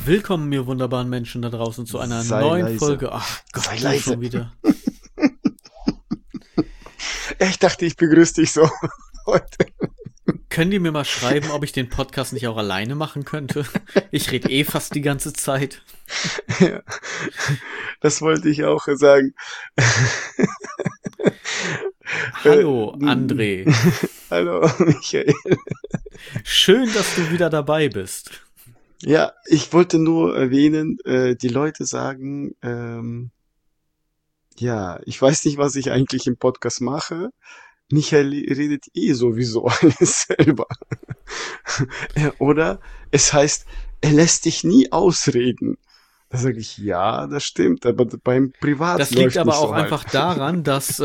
Willkommen, ihr wunderbaren Menschen da draußen, zu einer Sei neuen leise. Folge. Ach Gott, Sei du leise. schon wieder. Ja, ich dachte, ich begrüße dich so heute. Können die mir mal schreiben, ob ich den Podcast nicht auch alleine machen könnte? Ich rede fast die ganze Zeit. Ja, das wollte ich auch sagen. Hallo, André. Hallo, Michael. Schön, dass du wieder dabei bist. Ja, ich wollte nur erwähnen, die Leute sagen, ja, ich weiß nicht, was ich eigentlich im Podcast mache. Michael redet sowieso alles selber. Oder es heißt, er lässt dich nie ausreden. Da sage ich, ja, das stimmt, aber beim Privat Das läuft liegt aber nicht auch so einfach halt. daran, dass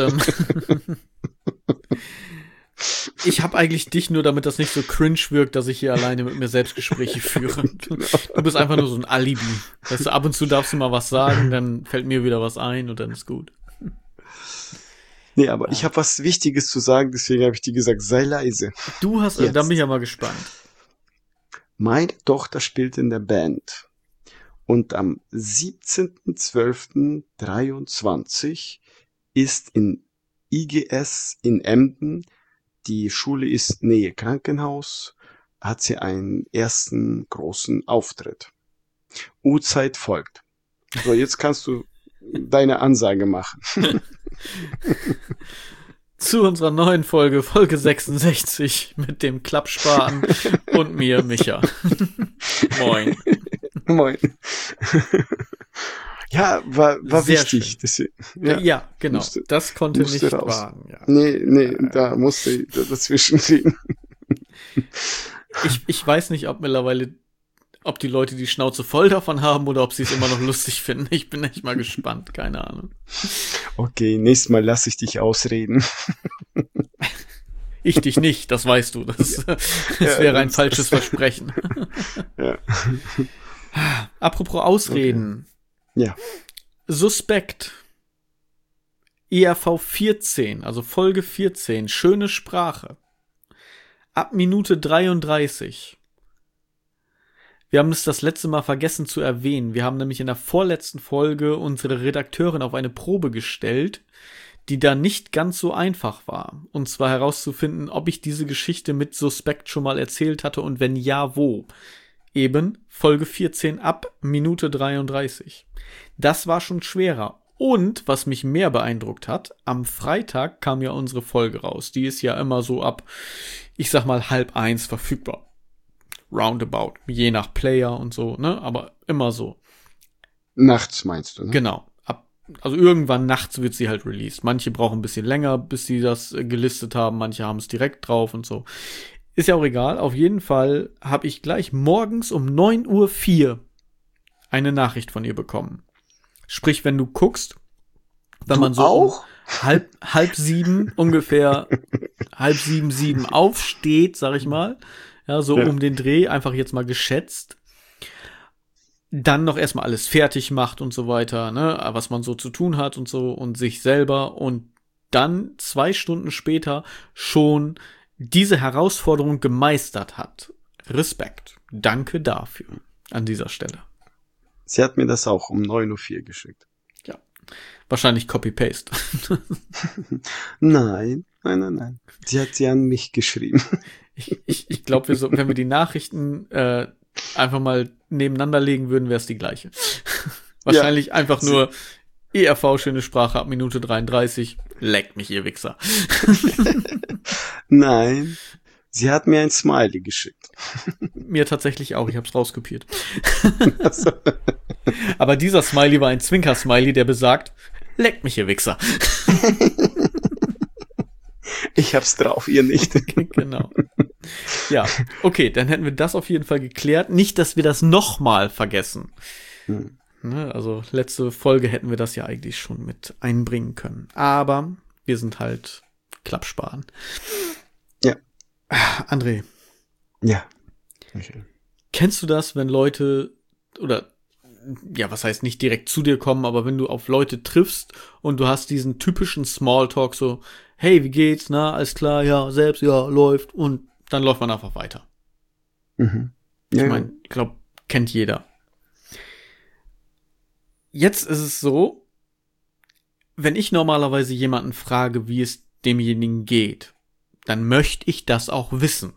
ich habe eigentlich dich nur, damit das nicht so cringe wirkt, dass ich hier alleine mit mir selbst Gespräche führe. Du bist einfach nur so ein Alibi. Weißt du, ab und zu darfst du mal was sagen, dann fällt mir wieder was ein und dann ist gut. Nee, aber ich habe was Wichtiges zu sagen, deswegen habe ich dir gesagt, sei leise. Du hast, Jetzt. da bin ich ja mal gespannt. Meine Tochter spielt in der Band. Und am 17.12.23 ist in IGS in Emden, die Schule ist Nähe Krankenhaus, hat sie einen ersten großen Auftritt. Uhrzeit folgt. So, jetzt kannst du deine Ansage machen. Zu unserer neuen Folge, Folge 66, mit dem Klappspaten und mir, Micha. Moin. Moin. Ja, war Sehr wichtig. schön. Deswegen, Ja, genau. musste- Das konnte musste nicht raus. wagen. Ja. Nee, da musste ich dazwischen reden. Ich weiß nicht, ob mittlerweile, ob die Leute die Schnauze voll davon haben oder ob sie es immer noch lustig finden. Ich bin echt mal gespannt, keine Ahnung. Okay, nächstes Mal lasse ich dich ausreden. Ich dich nicht, das weißt du. Das Ja, wäre ein das- falsches Versprechen. Ja. Apropos Ausreden. Ja. Suspekt. ERV 14, also Folge 14, schöne Sprache. Ab Minute 33. Wir haben es das letzte Mal vergessen zu erwähnen. Wir haben nämlich in der vorletzten Folge unsere Redakteurin auf eine Probe gestellt, die da nicht ganz so einfach war. Und zwar herauszufinden, ob ich diese Geschichte mit Suspekt schon mal erzählt hatte und wenn ja, wo. Eben Folge 14 ab Minute 33. Das war schon schwerer. Und, was mich mehr beeindruckt hat, am Freitag kam ja unsere Folge raus. Die ist ja immer so ab, ich sag mal, 12:30 verfügbar. Roundabout. Je nach Player und so, ne? Aber immer so. Nachts meinst du, ne? Genau. Also irgendwann nachts wird sie halt released. Manche brauchen ein bisschen länger, bis sie das gelistet haben. Manche haben es direkt drauf und so. Ist ja auch egal. Auf jeden Fall habe ich gleich morgens um 9:04 Uhr eine Nachricht von ihr bekommen. Sprich, wenn du guckst, wenn Du man so auch? um halb sieben, ungefähr 6:30 aufsteht, sag ich mal, ja, so Ja. um den Dreh, einfach jetzt mal geschätzt, dann noch erstmal alles fertig macht und so weiter, ne, was man so zu tun hat und so und sich selber und dann 2 Stunden später schon diese Herausforderung gemeistert hat. Respekt. Danke dafür an dieser Stelle. Sie hat mir das auch um 9:04 Uhr geschickt. Wahrscheinlich Copy-Paste. Nein. Sie hat sie an mich geschrieben. Ich glaube, wenn wir die Nachrichten einfach mal nebeneinander legen würden, wäre es die gleiche. Wahrscheinlich einfach nur ERV, schöne Sprache ab Minute 33. Leckt mich, ihr Wichser. Nein. Sie hat mir ein Smiley geschickt. Mir tatsächlich auch, ich hab's rauskopiert. Also, Aber dieser Smiley war ein Zwinker-Smiley, der besagt, leckt mich, ihr Wichser. ich hab's drauf, ihr nicht. Genau. Ja, okay, dann hätten wir das auf jeden Fall geklärt. Nicht, dass wir das nochmal vergessen. Ne, also letzte Folge hätten wir das ja eigentlich schon mit einbringen können. Aber wir sind halt Klappspaten. Ja. André, Ja. Okay. kennst du das, wenn Leute oder ja, was heißt nicht direkt zu dir kommen, aber wenn du auf Leute triffst und du hast diesen typischen Smalltalk so, hey, wie geht's, na, alles klar, ja, selbst, ja, läuft und dann läuft man einfach weiter. Mhm. Ich Ja, meine, ich glaube, kennt jeder. Jetzt ist es so, wenn ich normalerweise jemanden frage, wie es demjenigen geht, dann möchte ich das auch wissen.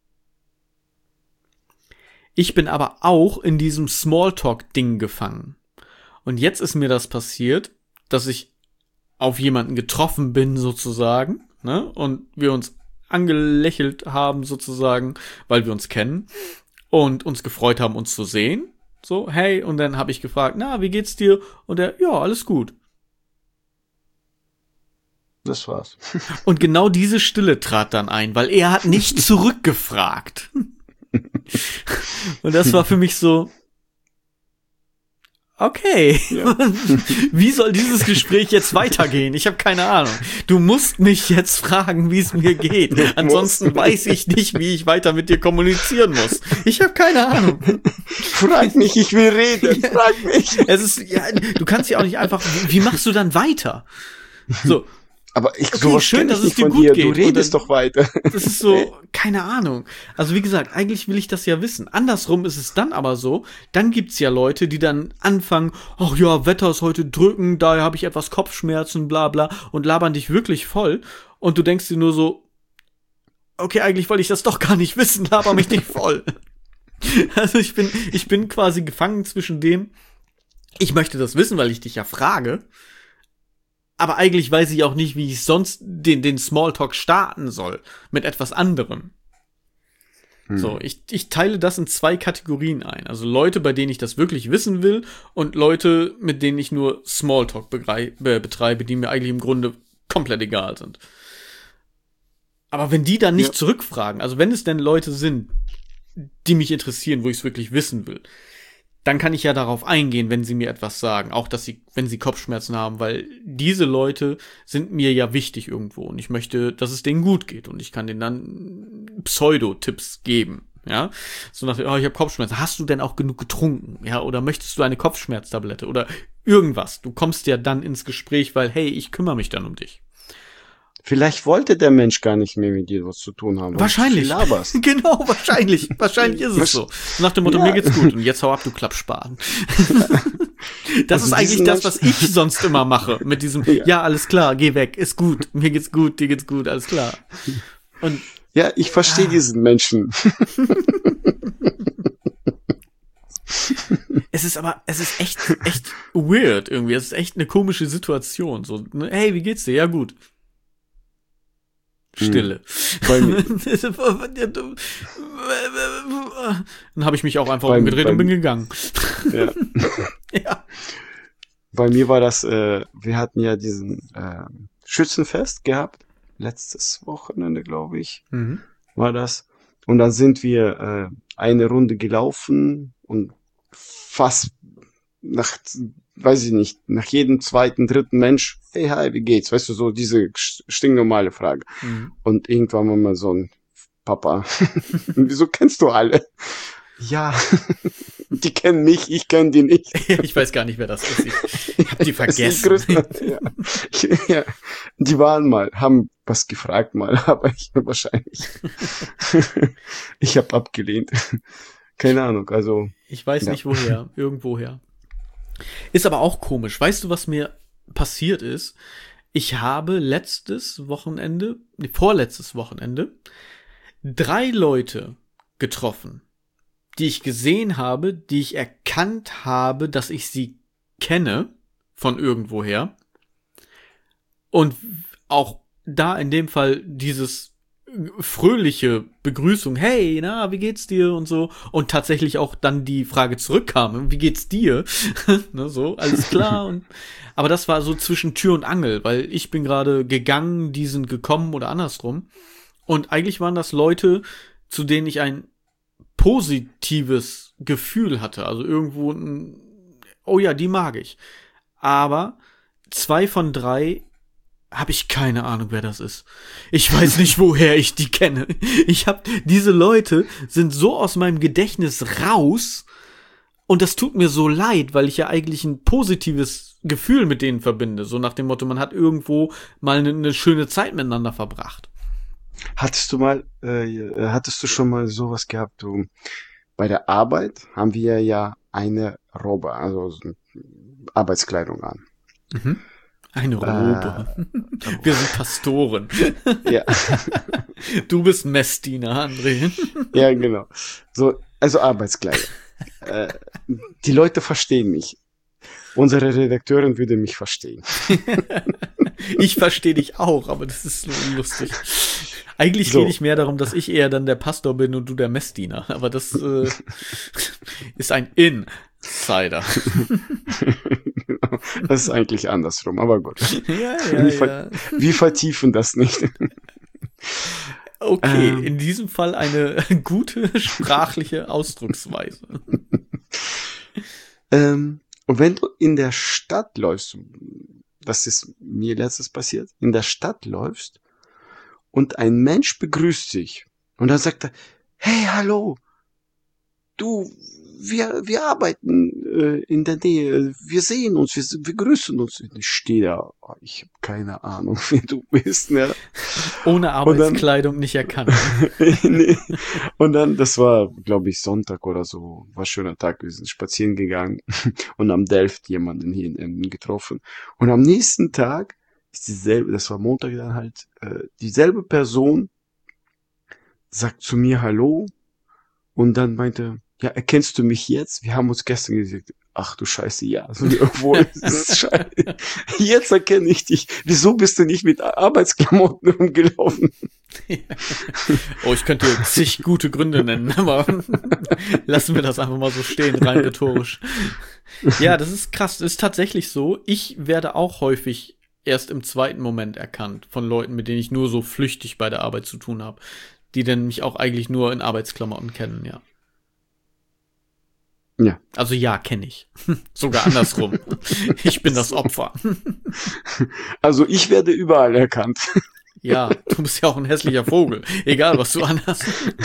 Ich bin aber auch in diesem Smalltalk-Ding gefangen. Und jetzt ist mir das passiert, dass ich auf jemanden getroffen bin sozusagen, ne? Und wir uns angelächelt haben sozusagen, weil wir uns kennen und uns gefreut haben, uns zu sehen. So, hey, und dann habe ich gefragt, na, wie geht's dir? Und er, ja, alles gut. Das war's. Und genau diese Stille trat dann ein, weil er hat nicht zurückgefragt. Und das war für mich so, okay, Ja. wie soll dieses Gespräch jetzt weitergehen? Ich habe keine Ahnung. Du musst mich jetzt fragen, wie es mir geht. Ansonsten weiß ich nicht, wie ich weiter mit dir kommunizieren muss. Ich habe keine Ahnung. Frag mich, ich will reden. Ja. Frag mich. Es ist, ja, du kannst ja auch nicht einfach, wie machst du dann weiter? So, Aber okay, sowas schön, kenn dass ich es nicht dir von gut dir. geht. Du Und redest dann- doch weiter. Das ist so, keine Ahnung. Also wie gesagt, eigentlich will ich das ja wissen. Andersrum ist es dann aber so, dann gibt's ja Leute, die dann anfangen, ach ja, Wetter ist heute drückend, daher habe ich etwas Kopfschmerzen, bla bla, und labern dich wirklich voll. Und du denkst dir nur so, okay, eigentlich wollte ich das doch gar nicht wissen, laber mich nicht voll. Also ich bin quasi gefangen zwischen dem, ich möchte das wissen, weil ich dich ja frage, aber eigentlich weiß ich auch nicht, wie ich sonst den Smalltalk starten soll. Mit etwas anderem. So, ich teile das in 2 Kategorien ein. Also Leute, bei denen ich das wirklich wissen will und Leute, mit denen ich nur Smalltalk betreibe, die mir eigentlich im Grunde komplett egal sind. Aber wenn die dann nicht Ja. zurückfragen, also wenn es denn Leute sind, die mich interessieren, wo ich es wirklich wissen will, dann kann ich ja darauf eingehen, wenn sie mir etwas sagen. Auch, wenn sie Kopfschmerzen haben, weil diese Leute sind mir ja wichtig irgendwo und ich möchte, dass es denen gut geht und ich kann denen dann Pseudo-Tipps geben. Ja, so nach, oh, ich habe Kopfschmerzen. Hast du denn auch genug getrunken? Ja, oder möchtest du eine Kopfschmerztablette oder irgendwas? Du kommst ja dann ins Gespräch, weil, hey, ich kümmere mich dann um dich. Vielleicht wollte der Mensch gar nicht mehr mit dir was zu tun haben. weil Wahrscheinlich. Du viel laberst. Genau, wahrscheinlich. Wahrscheinlich ist es so. Nach dem Motto, Ja. mir geht's gut und jetzt hau ab, du Klappspaten. Das Also ist eigentlich diesen das, was ich sonst immer mache. Mit diesem, ja, alles klar, geh weg, ist gut, mir geht's gut, dir geht's gut, alles klar. Und Ja, ich verstehe diesen Menschen. es ist echt weird irgendwie. Es ist echt eine komische Situation. So, ne, hey, wie geht's dir? Ja, gut. Stille. Bei mir- Dann habe ich mich auch einfach Beim- umgedreht und beim- bin gegangen. Ja. Ja. Bei mir war das, wir hatten ja diesen Schützenfest gehabt. Letztes Wochenende, glaube ich, Mhm. war das. Und dann sind wir eine Runde gelaufen und fast weiß ich nicht, nach jedem zweiten, dritten Mensch, hey, hi, wie geht's? Weißt du, so diese stinknormale Frage. Mhm. Und irgendwann war mal so ein Papa, wieso kennst du alle? Ja, die kennen mich, ich kenne die nicht. Ich weiß gar nicht, wer das ist. Ich hab die Das ist die vergessen. größte- ja. Ja, die waren mal, haben was gefragt mal, aber ich wahrscheinlich. Ich habe abgelehnt. Keine Ahnung, also Ich weiß Ja. nicht woher, irgendwoher. Ist aber auch komisch. Weißt du, was mir passiert ist? Ich habe vorletztes Wochenende 3 Leute getroffen, die ich gesehen habe, die ich erkannt habe, dass ich sie kenne von irgendwoher. Und auch da in dem Fall dieses fröhliche Begrüßung, hey, na, wie geht's dir und so, und tatsächlich auch dann die Frage zurückkam, wie geht's dir? Ne, so, alles klar. Und, aber das war so zwischen Tür und Angel, weil ich bin gerade gegangen, die sind gekommen oder andersrum. Und eigentlich waren das Leute, zu denen ich ein positives Gefühl hatte, also irgendwo oh ja, die mag ich. Aber 2 von 3 habe ich keine Ahnung, wer das ist. Ich weiß nicht, woher ich die kenne. Diese Leute sind so aus meinem Gedächtnis raus und das tut mir so leid, weil ich ja eigentlich ein positives Gefühl mit denen verbinde. So nach dem Motto, man hat irgendwo mal eine schöne Zeit miteinander verbracht. hattest du schon mal sowas gehabt, bei der Arbeit haben wir ja eine Robbe, also Arbeitskleidung an. Mhm. Eine Robe. Wir sind Pastoren. Ja. Du bist Messdiener, André. Ja, genau. So, also Arbeitskleidung. Die Leute verstehen mich. Unsere Redakteurin würde mich verstehen. Ich verstehe dich auch, aber das ist so lustig. Eigentlich So. rede ich mehr darum, dass ich eher dann der Pastor bin und du der Messdiener. Aber das ist ein Insider. Das ist eigentlich andersrum, aber gut. Ja. Wir vertiefen das nicht. Okay, in diesem Fall eine gute sprachliche Ausdrucksweise. Und wenn du in der Stadt läufst, das ist mir letztes passiert, in der Stadt läufst und ein Mensch begrüßt dich und dann sagt er, hey, hallo, du, wir arbeiten in der Nähe, wir sehen uns, wir grüßen uns. Ich stehe da, ich habe keine Ahnung, wer du bist. Ne? Ohne Arbeitskleidung nicht erkannt. Nee. Und dann, das war, glaube ich, Sonntag oder so, war ein schöner Tag, wir sind spazieren gegangen und am Delft jemanden hier in Emden getroffen. Und am nächsten Tag ist dieselbe, das war Montag dann halt, dieselbe Person sagt zu mir Hallo und dann meinte, ja, erkennst du mich jetzt? Wir haben uns gestern gesagt, ach du Scheiße, ja. Also, obwohl, das ist Scheiße. Jetzt erkenne ich dich. Wieso bist du nicht mit Arbeitsklamotten rumgelaufen? Oh, ich könnte zig gute Gründe nennen, aber lassen wir das einfach mal so stehen, rein rhetorisch. Ja, das ist krass. Das ist tatsächlich so. Ich werde auch häufig erst im zweiten Moment erkannt von Leuten, mit denen ich nur so flüchtig bei der Arbeit zu tun habe, die dann mich auch eigentlich nur in Arbeitsklamotten kennen, ja. Ja. Also ja, kenne ich. Sogar andersrum. Ich bin das Opfer. Also ich werde überall erkannt. Ja, du bist ja auch ein hässlicher Vogel. Egal, was du anhast.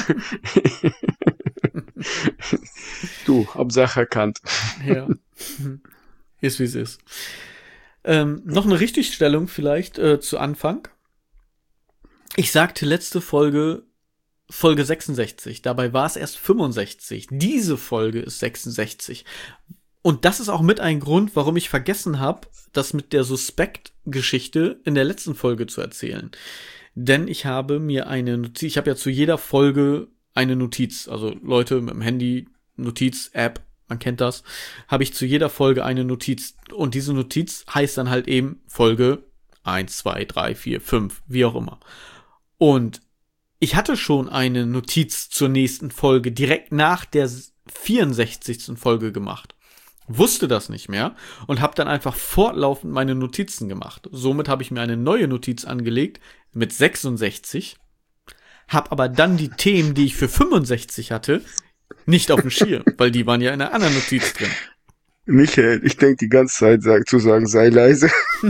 Du, Hauptsache erkannt. Ja. Ist wie es ist. Noch eine Richtigstellung vielleicht zu Anfang. Ich sagte letzte Folge 66. Dabei war es erst 65. Diese Folge ist 66. Und das ist auch mit ein Grund, warum ich vergessen habe, das mit der Suspekt-Geschichte in der letzten Folge zu erzählen. Denn ich habe mir eine Notiz, ich habe ja zu jeder Folge eine Notiz, also Leute mit dem Handy, Notiz-App, man kennt das, habe ich zu jeder Folge eine Notiz. Und diese Notiz heißt dann halt eben Folge 1, 2, 3, 4, 5, wie auch immer. Und ich hatte schon eine Notiz zur nächsten Folge direkt nach der 64. Folge gemacht. Wusste das nicht mehr und habe dann einfach fortlaufend meine Notizen gemacht. Somit habe ich mir eine neue Notiz angelegt mit 66, habe aber dann die Themen, die ich für 65 hatte, nicht auf dem Schirm, weil die waren ja in einer anderen Notiz drin. Michael, ich denke die ganze Zeit zu sagen, sei leise.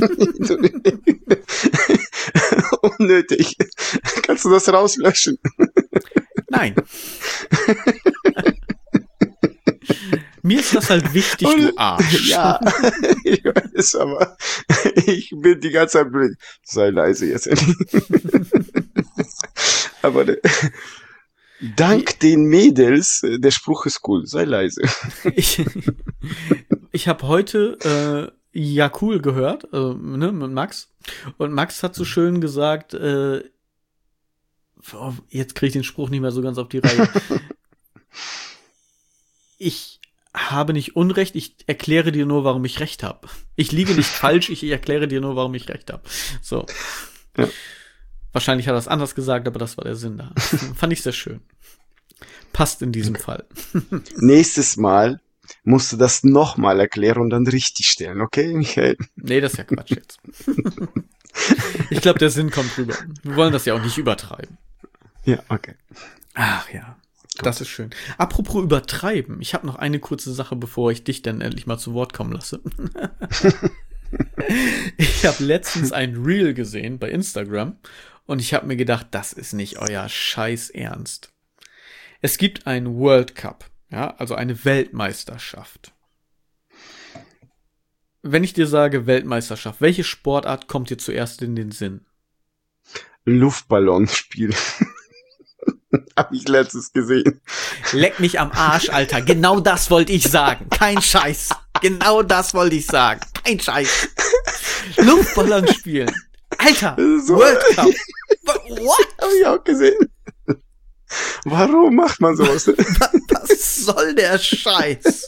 Unnötig. Kannst du das rauslöschen? Nein. Mir ist das halt wichtig, du Arsch. Ja, ich weiß, aber ich bin die ganze Zeit blöd. Sei leise jetzt. Aber dank den Mädels, der Spruch ist cool, sei leise. Ich habe heute ja cool gehört, ne, mit Max. Und Max hat so schön gesagt, jetzt kriege ich den Spruch nicht mehr so ganz auf die Reihe. Ich habe nicht Unrecht, ich erkläre dir nur, warum ich recht habe. Ich liege nicht falsch, ich erkläre dir nur, warum ich recht habe. So. Ja. Wahrscheinlich hat er es anders gesagt, aber das war der Sinn da. Fand ich sehr schön. Passt in diesem Fall. Nächstes Mal musst du das nochmal erklären und dann richtig stellen, okay, Michael? Nee, das ist ja Quatsch jetzt. Ich glaube, der Sinn kommt rüber. Wir wollen das ja auch nicht übertreiben. Ja, okay. Ach ja, das ist schön. Apropos übertreiben, ich habe noch eine kurze Sache, bevor ich dich dann endlich mal zu Wort kommen lasse. Ich habe letztens ein Reel gesehen bei Instagram und ich habe mir gedacht, das ist nicht euer Scheiß Ernst. Es gibt einen World Cup, ja, also eine Weltmeisterschaft. Wenn ich dir sage Weltmeisterschaft, welche Sportart kommt dir zuerst in den Sinn? Luftballonspiel. Hab ich letztens gesehen. Leck mich am Arsch, Alter. Genau das wollte ich sagen. Kein Scheiß. Genau das wollte ich sagen. Kein Scheiß. Luftballon spielen. Alter, So, World Cup. What? hab ich auch gesehen. Warum macht man sowas? Was soll der Scheiß?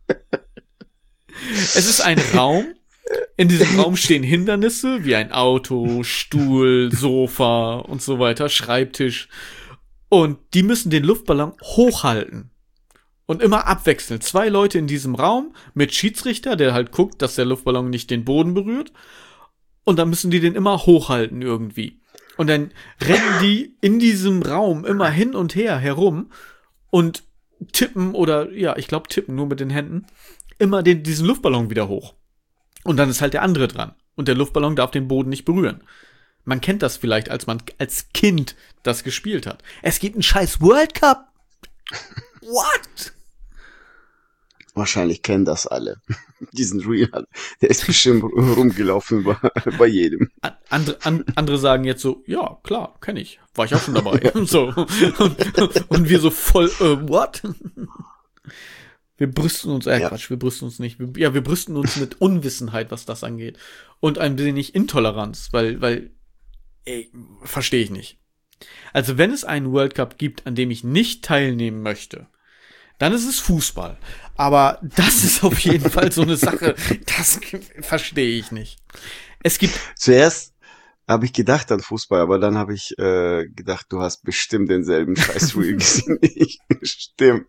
Es ist ein Raum. In diesem Raum stehen Hindernisse wie ein Auto, Stuhl, Sofa und so weiter, Schreibtisch. Und die müssen den Luftballon hochhalten. Und immer abwechselnd. 2 Leute in diesem Raum mit Schiedsrichter, der halt guckt, dass der Luftballon nicht den Boden berührt. Und dann müssen die den immer hochhalten irgendwie. Und dann rennen die in diesem Raum immer hin und her herum und tippen oder, ja, ich glaube tippen nur mit den Händen, immer diesen Luftballon wieder hoch. Und dann ist halt der andere dran. Und der Luftballon darf den Boden nicht berühren. Man kennt das vielleicht, als man als Kind das gespielt hat. Es gibt einen scheiß World Cup. What? Wahrscheinlich kennen das alle. Diesen Real. Der ist bestimmt rumgelaufen bei jedem. Andere sagen jetzt so, ja, klar, kenne ich. War ich auch schon dabei. So. Und wir so voll, what? Wir brüsten uns, Quatsch, wir brüsten uns nicht. Wir brüsten uns mit Unwissenheit, was das angeht. Und ein wenig Intoleranz, weil, verstehe ich nicht. Also wenn es einen World Cup gibt, an dem ich nicht teilnehmen möchte, dann ist es Fußball. Aber das ist auf jeden Fall so eine Sache, das verstehe ich nicht. Es gibt... Zuerst habe ich gedacht an Fußball, aber dann habe ich gedacht, du hast bestimmt denselben Scheiß Reel gesehen wie ich. Stimmt.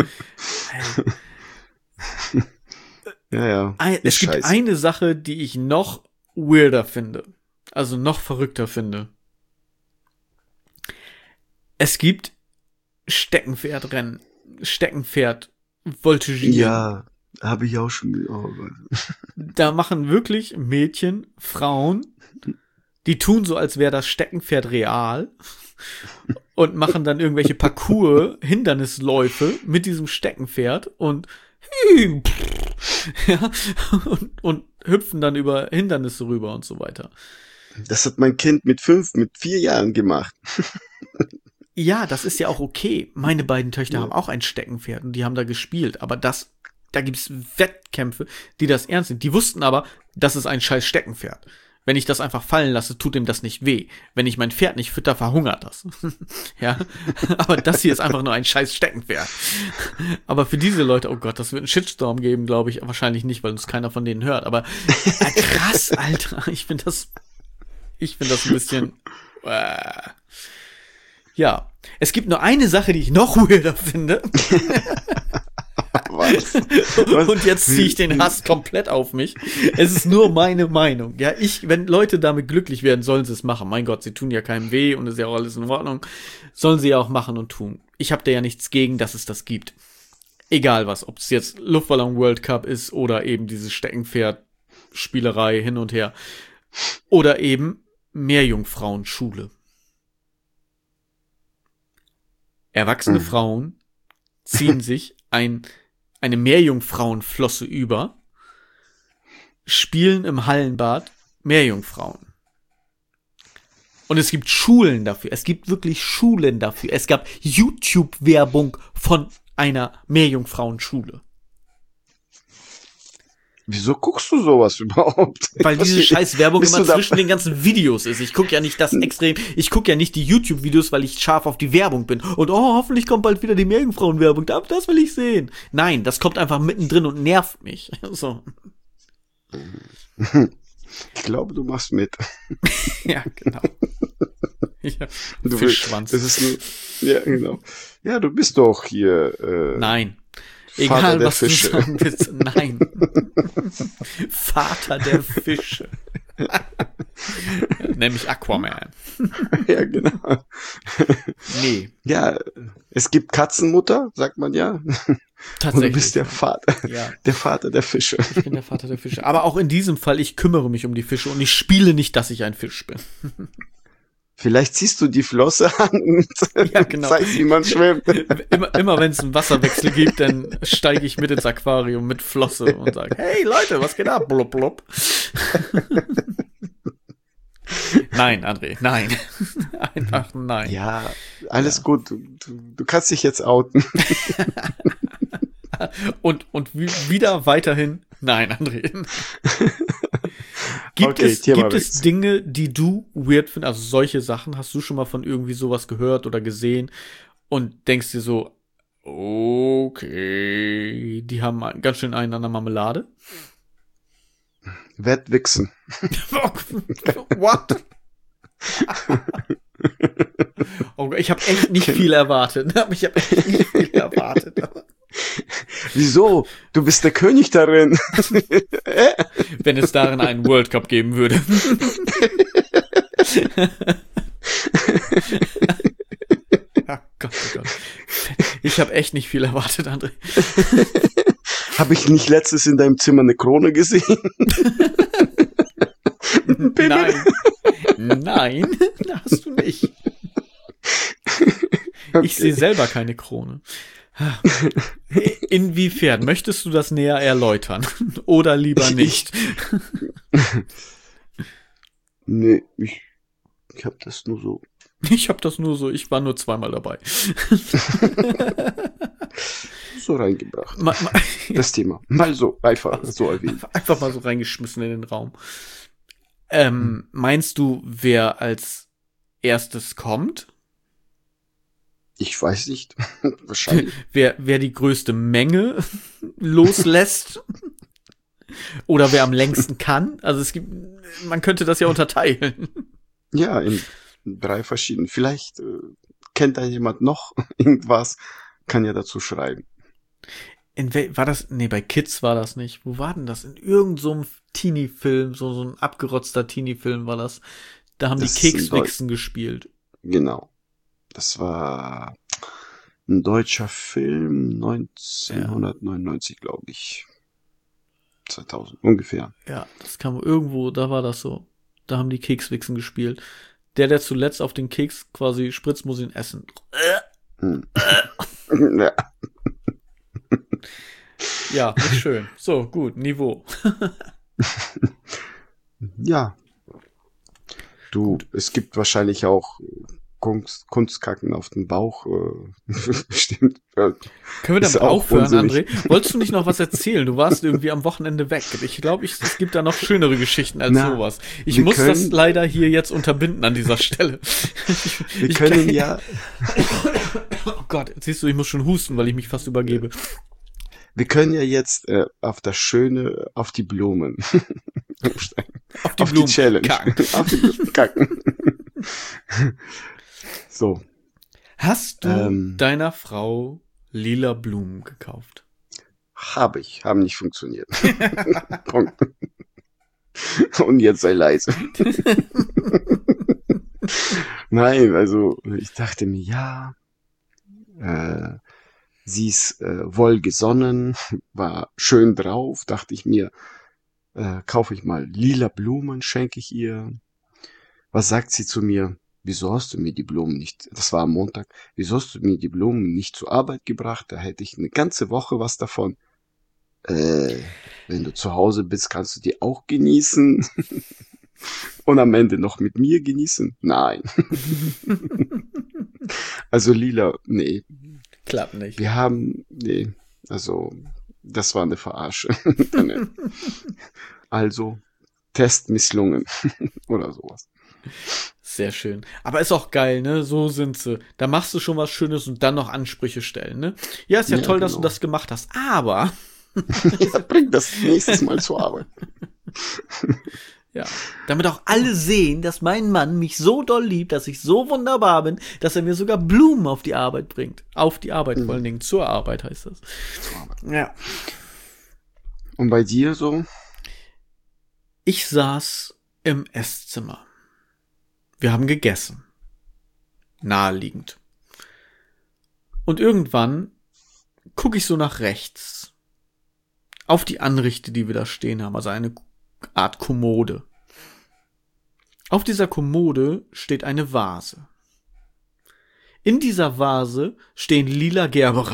Ja. Es gibt eine Sache, die ich noch weirder finde. Also noch verrückter finde. Es gibt Steckenpferdrennen. Steckenpferd voltigieren. Ja, habe ich auch schon. Da machen wirklich Mädchen, Frauen, die tun so, als wäre das Steckenpferd real und machen dann irgendwelche Parcours, Hindernisläufe mit diesem Steckenpferd und und hüpfen dann über Hindernisse rüber und so weiter. Das hat mein Kind mit 4 Jahren gemacht. Ja, das ist ja auch okay. Meine beiden Töchter haben auch ein Steckenpferd und die haben da gespielt. Aber da gibt's Wettkämpfe, die das ernst sind. Die wussten aber, das ist ein scheiß Steckenpferd. Wenn ich das einfach fallen lasse, tut ihm das nicht weh. Wenn ich mein Pferd nicht fütter, verhungert das. Ja, aber das hier ist einfach nur ein scheiß Steckenpferd. Aber für diese Leute, oh Gott, das wird einen Shitstorm geben, glaube ich. Wahrscheinlich nicht, weil uns keiner von denen hört. Aber krass, Alter. Ich finde das ein bisschen... Ja, es gibt nur eine Sache, die ich noch weirder finde. Was? Und jetzt ziehe ich den Hass komplett auf mich. Es ist nur meine Meinung. Ja, wenn Leute damit glücklich werden, sollen sie es machen. Mein Gott, sie tun ja keinem weh und ist ja auch alles in Ordnung. Sollen sie ja auch machen und tun. Ich habe da ja nichts gegen, dass es das gibt. Egal was, ob es jetzt Luftballon World Cup ist oder eben diese Steckenpferd-Spielerei hin und her. Oder eben Meerjungfrauenschule. Erwachsene Frauen ziehen sich eine Meerjungfrauenflosse über, spielen im Hallenbad Meerjungfrauen. Und es gibt Schulen dafür. Es gibt wirklich Schulen dafür. Es gab YouTube-Werbung von einer Meerjungfrauenschule. Wieso guckst du sowas überhaupt? Weil diese scheiß Werbung immer zwischen den ganzen Videos ist. Ich gucke ja nicht ich gucke ja nicht die YouTube-Videos, weil ich scharf auf die Werbung bin. Und hoffentlich kommt bald wieder die Meerjungfrauen-Werbung. Das will ich sehen. Nein, das kommt einfach mittendrin und nervt mich. So. Ich glaube, du machst mit. Ja, genau. Ja, Fischschwanz. Das ist nur, ja, genau. Ja, du bist doch hier. Nein. Vater Egal, was Fische. du sagen willst. Nein. Vater der Fische. Nämlich Aquaman. Ja, genau. Nee. Ja, es gibt Katzenmutter, sagt man ja. Tatsächlich. Und du bist der Vater. Ja. Der Vater der Fische. Ich bin der Vater der Fische. Aber auch in diesem Fall, ich kümmere mich um die Fische und ich spiele nicht, dass ich ein Fisch bin. Vielleicht ziehst du die Flosse an und ja, genau. zeigst, wie man schwimmt. Immer wenn es einen Wasserwechsel gibt, dann steige ich mit ins Aquarium mit Flosse und sage, hey Leute, was geht ab? Blub, blub. Nein, André, nein. Einfach nein. Ja, alles gut. Du kannst dich jetzt outen. wieder weiterhin. Nein, André. Gibt es Dinge, die du weird findest? Also solche Sachen, hast du schon mal von irgendwie sowas gehört oder gesehen und denkst dir so, okay, die haben ganz schön einen an der Marmelade? Wettwichsen. What? Oh, ich habe echt nicht viel erwartet. Wieso? Du bist der König darin. Wenn es darin einen World Cup geben würde. Oh Gott, oh Gott. Ich habe echt nicht viel erwartet, André. Habe ich nicht letztes in deinem Zimmer eine Krone gesehen? Nein, hast du nicht. Okay. Ich sehe selber keine Krone. Inwiefern? Möchtest du das näher erläutern? Oder lieber nicht? Nee, ich habe das nur so. Ich war nur zweimal dabei. So reingebracht. Das Thema. Mal so, einfach so erwähnt. Einfach mal so reingeschmissen in den Raum. Meinst du, wer als erstes kommt? Ich weiß nicht. Wahrscheinlich. Wer die größte Menge loslässt? Oder wer am längsten kann? Also man könnte das ja unterteilen. Ja, in 3 verschiedenen. Vielleicht kennt da jemand noch irgendwas, kann ja dazu schreiben. War das? Nee, bei Kids war das nicht. Wo war denn das? In irgendeinem so Teenie-Film, so ein abgerotzter Teenie-Film war das. Da haben die Kekswichsen gespielt. Genau. Das war ein deutscher Film, 1999, glaube ich. 2000 ungefähr. Ja, das kam irgendwo, da war das so. Da haben die Kekswichsen gespielt. Der zuletzt auf den Keks quasi spritzt, muss ihn essen. Ja. Ja, nicht schön. So, gut, Niveau. Ja. Es gibt wahrscheinlich auch Kunstkacken auf den Bauch. Bestimmt. Können wir damit aufhören, André? Wolltest du nicht noch was erzählen? Du warst irgendwie am Wochenende weg. Ich glaube, es gibt da noch schönere Geschichten als sowas. Ich muss das leider hier jetzt unterbinden an dieser Stelle. Wir können ja... Oh Gott, siehst du, ich muss schon husten, weil ich mich fast übergebe. Wir können ja jetzt auf das Schöne, auf die Blumen umsteigen. Auf die Challenge. Auf die Blumen kacken. So. Hast du deiner Frau lila Blumen gekauft? Habe ich. Haben nicht funktioniert. Punkt. Und jetzt sei leise. Nein, also ich dachte mir, ja, sie ist wohlgesonnen, war schön drauf, dachte ich mir, kaufe ich mal lila Blumen, schenke ich ihr. Was sagt sie zu mir? Wieso hast du mir die Blumen nicht, das war am Montag, wieso hast du mir die Blumen nicht zur Arbeit gebracht? Da hätte ich eine ganze Woche was davon. Wenn du zu Hause bist, kannst du die auch genießen. Und am Ende noch mit mir genießen? Nein. Also lila, nee. Klappt nicht. Also das war eine Verarsche. Also Test misslungen oder sowas. Sehr schön. Aber ist auch geil, ne? So sind sie. Da machst du schon was Schönes und dann noch Ansprüche stellen, ne? Ja, ist ja toll, genau, dass du das gemacht hast. Aber ja, bring das nächstes Mal zur Arbeit. Ja, damit auch alle sehen, dass mein Mann mich so doll liebt, dass ich so wunderbar bin, dass er mir sogar Blumen auf die Arbeit bringt. Auf die Arbeit, vor allen Dingen zur Arbeit heißt das. Zur Arbeit. Ja. Und bei dir so? Ich saß im Esszimmer. Wir haben gegessen. Naheliegend. Und irgendwann gucke ich so nach rechts. Auf die Anrichte, die wir da stehen haben. Also eine Art Kommode. Auf dieser Kommode steht eine Vase. In dieser Vase stehen lila Gerberer.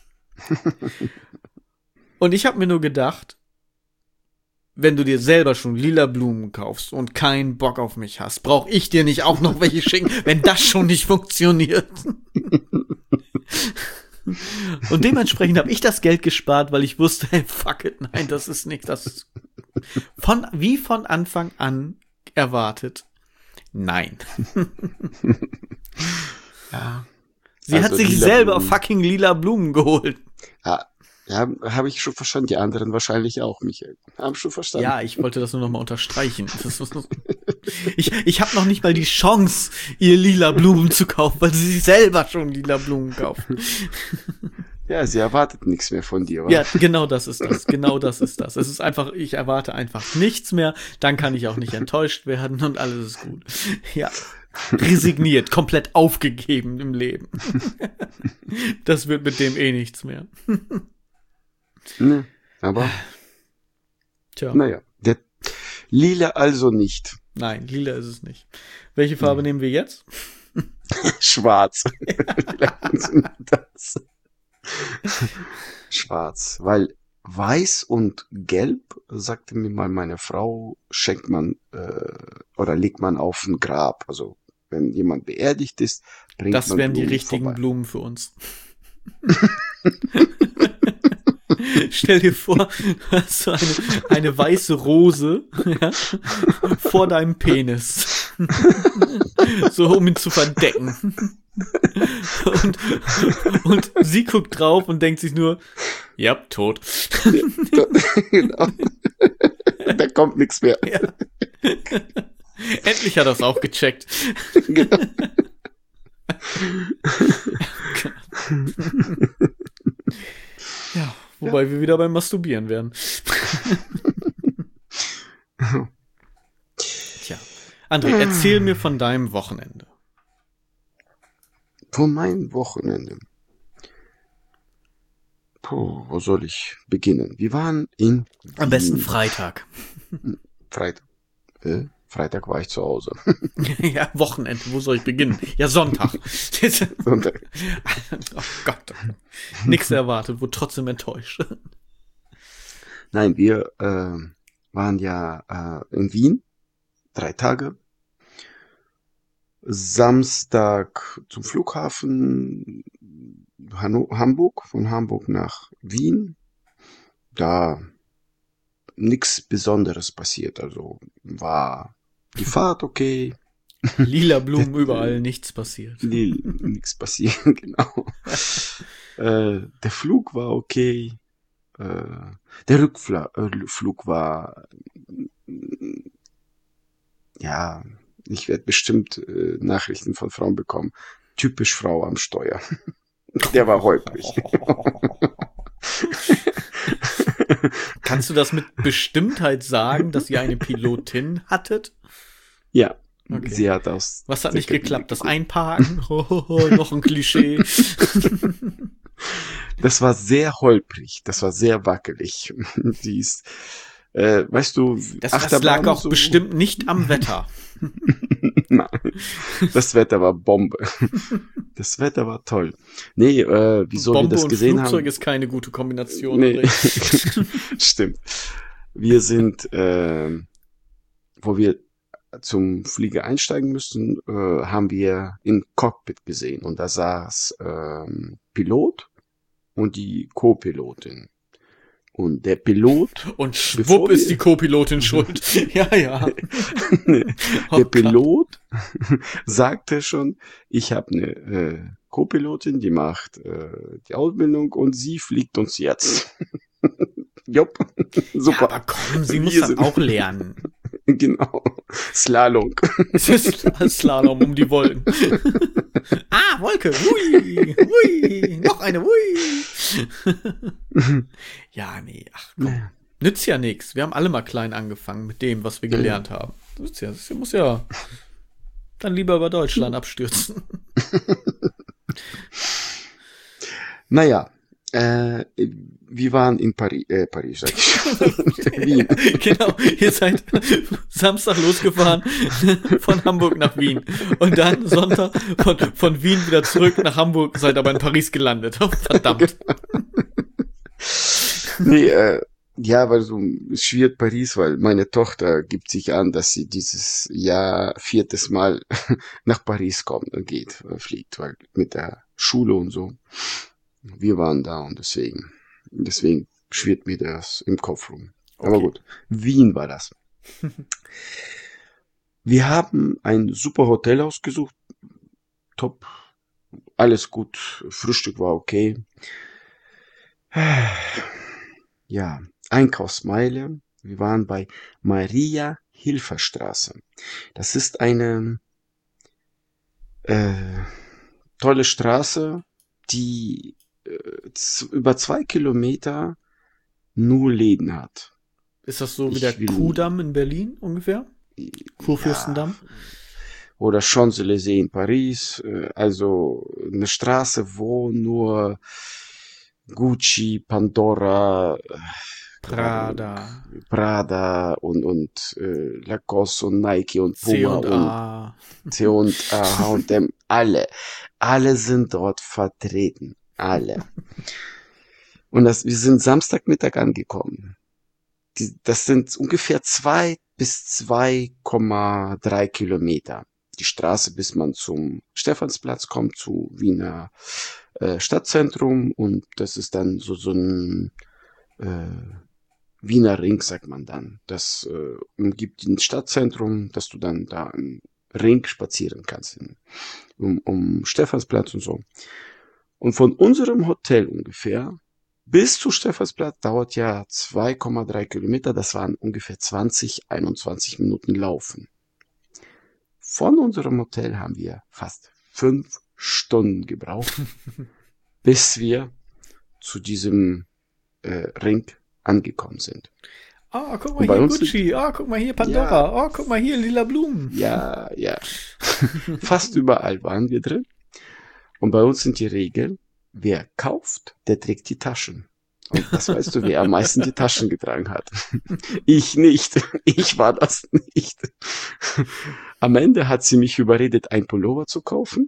Und ich habe mir nur gedacht, wenn du dir selber schon lila Blumen kaufst und keinen Bock auf mich hast, brauche ich dir nicht auch noch welche schicken, wenn das schon nicht funktioniert. Und dementsprechend habe ich das Geld gespart, weil ich wusste, hey, fuck it, nein, das ist nicht, das ist von Anfang an erwartet. Nein. Ja. Sie Also hat sich lila selber Blumen. fucking lila Blumen geholt. Ja, ja, habe ich schon verstanden. Die anderen wahrscheinlich auch, Michael. Haben schon verstanden. Ja, ich wollte das nur noch mal unterstreichen. Ich habe noch nicht mal die Chance, ihr lila Blumen zu kaufen, weil sie sich selber schon lila Blumen kauft. Ja, sie erwartet nichts mehr von dir, oder? Ja, genau das ist das. Genau das ist das. Es ist einfach, ich erwarte einfach nichts mehr. Dann kann ich auch nicht enttäuscht werden und alles ist gut. Ja. Resigniert, komplett aufgegeben im Leben. Das wird mit dem eh nichts mehr. Ne, aber, Tja, naja. Der Lila also nicht. nein, lila ist es nicht. Welche Farbe nehmen wir jetzt? Schwarz. Vielleicht funktioniert das. Schwarz. Weil weiß und gelb, sagte mir mal meine Frau, schenkt man oder legt man auf ein Grab. Also wenn jemand beerdigt ist, bringt Das man wären die Blumen richtigen vorbei. Blumen für uns. Stell dir vor, du hast so eine weiße Rose, ja, vor deinem Penis. So, um ihn zu verdecken. Und sie guckt drauf und denkt sich nur, ja, tot. Genau. Da kommt nichts mehr. Ja. Endlich hat er es auch gecheckt. Genau. Ja, wobei wir wieder beim Masturbieren wären. Tja. André, erzähl mir von deinem Wochenende. Von meinem Wochenende. Puh, wo soll ich beginnen? Wir waren in Am besten Wien. Freitag. Freitag. Freitag war ich zu Hause. Ja, Wochenende, wo soll ich beginnen? Ja, Sonntag. Sonntag. Oh Gott. Nichts erwartet, wurde trotzdem enttäuscht. Nein, wir waren ja in Wien. 3 Tage. Samstag zum Flughafen Hamburg, von Hamburg nach Wien. Da nichts Besonderes passiert. Also war die Fahrt okay. Lila Blumen überall, nichts passiert. Nichts passiert, genau. Der Flug war okay. Der Rückflug war, ja, ich werde bestimmt Nachrichten von Frauen bekommen. Typisch Frau am Steuer. Der war holprig. Kannst du das mit Bestimmtheit sagen, dass ihr eine Pilotin hattet? Ja, Okay. sie hat aus. Was hat nicht der geklappt? Das Kabine Einparken? Noch ein Klischee. Das war sehr holprig, das war sehr wackelig. Die ist, weißt du, Das Achterbahn lag auch so. bestimmt nicht am Wetter. Nein, das Wetter war Bombe. Das Wetter war toll. Nee, wieso wir Bombe das und gesehen Flugzeug haben. ist keine gute Kombination. Nee, André. stimmt. Wir sind, wo wir zum Flieger einsteigen müssten, haben wir im Cockpit gesehen und da saß Pilot und die Co-Pilotin. Und der Pilot, Und Bevor schwupp ist wir- die Co-Pilotin schuld. Ja, ja. der Oh Gott. Pilot sagte schon, ich habe eine Co-Pilotin, die macht die Ausbildung und sie fliegt uns jetzt. Jopp, Ja, super. aber komm, sie muss Wir dann sind- auch lernen. Genau. Slalom. Es ist Slalom um die Wolken. Wolke. Hui, hui. Noch eine. Hui. Ja, nee. Ach komm. Nützt ja nichts. Wir haben alle mal klein angefangen mit dem, was wir gelernt haben. Das muss ja dann lieber über Deutschland abstürzen. Naja, wir waren in Paris, sag ich. Wien. Genau, ihr seid Samstag losgefahren von Hamburg nach Wien und dann Sonntag von Wien wieder zurück nach Hamburg, seid aber in Paris gelandet. Oh, verdammt. Nee, ja, weil so es schwirrt Paris, weil meine Tochter gibt sich an, dass sie dieses Jahr 4. Mal nach Paris fliegt, weil mit der Schule und so. Wir waren da und deswegen schwirrt mir das im Kopf rum. Aber Okay. gut, Wien war das. Wir haben ein super Hotel ausgesucht, top, alles gut, Frühstück war okay. Ja, Einkaufsmeile. Wir waren bei Maria-Hilfer-Straße. Das ist eine äh, tolle Straße, die über 2 Kilometer nur Läden hat. Ist das so wie der Ich will, Kuhdamm in Berlin ungefähr? ja, Kurfürstendamm? oder Champs-Élysées in Paris, also eine Straße, wo nur Gucci, Pandora, keine Ahnung, Prada, Prada und Lacoste und Nike und C Puma und und A. C&A, H&M, alle sind dort vertreten, alle. Und wir sind Samstagmittag angekommen. Das sind ungefähr 2 bis 2,3 Kilometer. Die Straße, bis man zum Stephansplatz kommt, zu Wiener Stadtzentrum. Und das ist dann so ein äh, Wiener Ring, sagt man dann. Das umgibt ein Stadtzentrum, dass du dann da im Ring spazieren kannst, um Stephansplatz und so. Und von unserem Hotel ungefähr bis zu Stephansplatz dauert ja 2,3 Kilometer. Das waren ungefähr 20, 21 Minuten Laufen. Von unserem Hotel haben wir fast 5 Stunden gebraucht, bis wir zu diesem Ring angekommen sind. Guck mal Und bei hier uns sind, Gucci. Guck mal hier ja, Pandora. Guck mal hier lila Blumen. ja, fast überall waren wir drin. Und bei uns sind die Regeln, wer kauft, der trägt die Taschen. Und was weißt du, wer am meisten die Taschen getragen hat? Ich nicht. Ich war das nicht. Am Ende hat sie mich überredet, ein Pullover zu kaufen.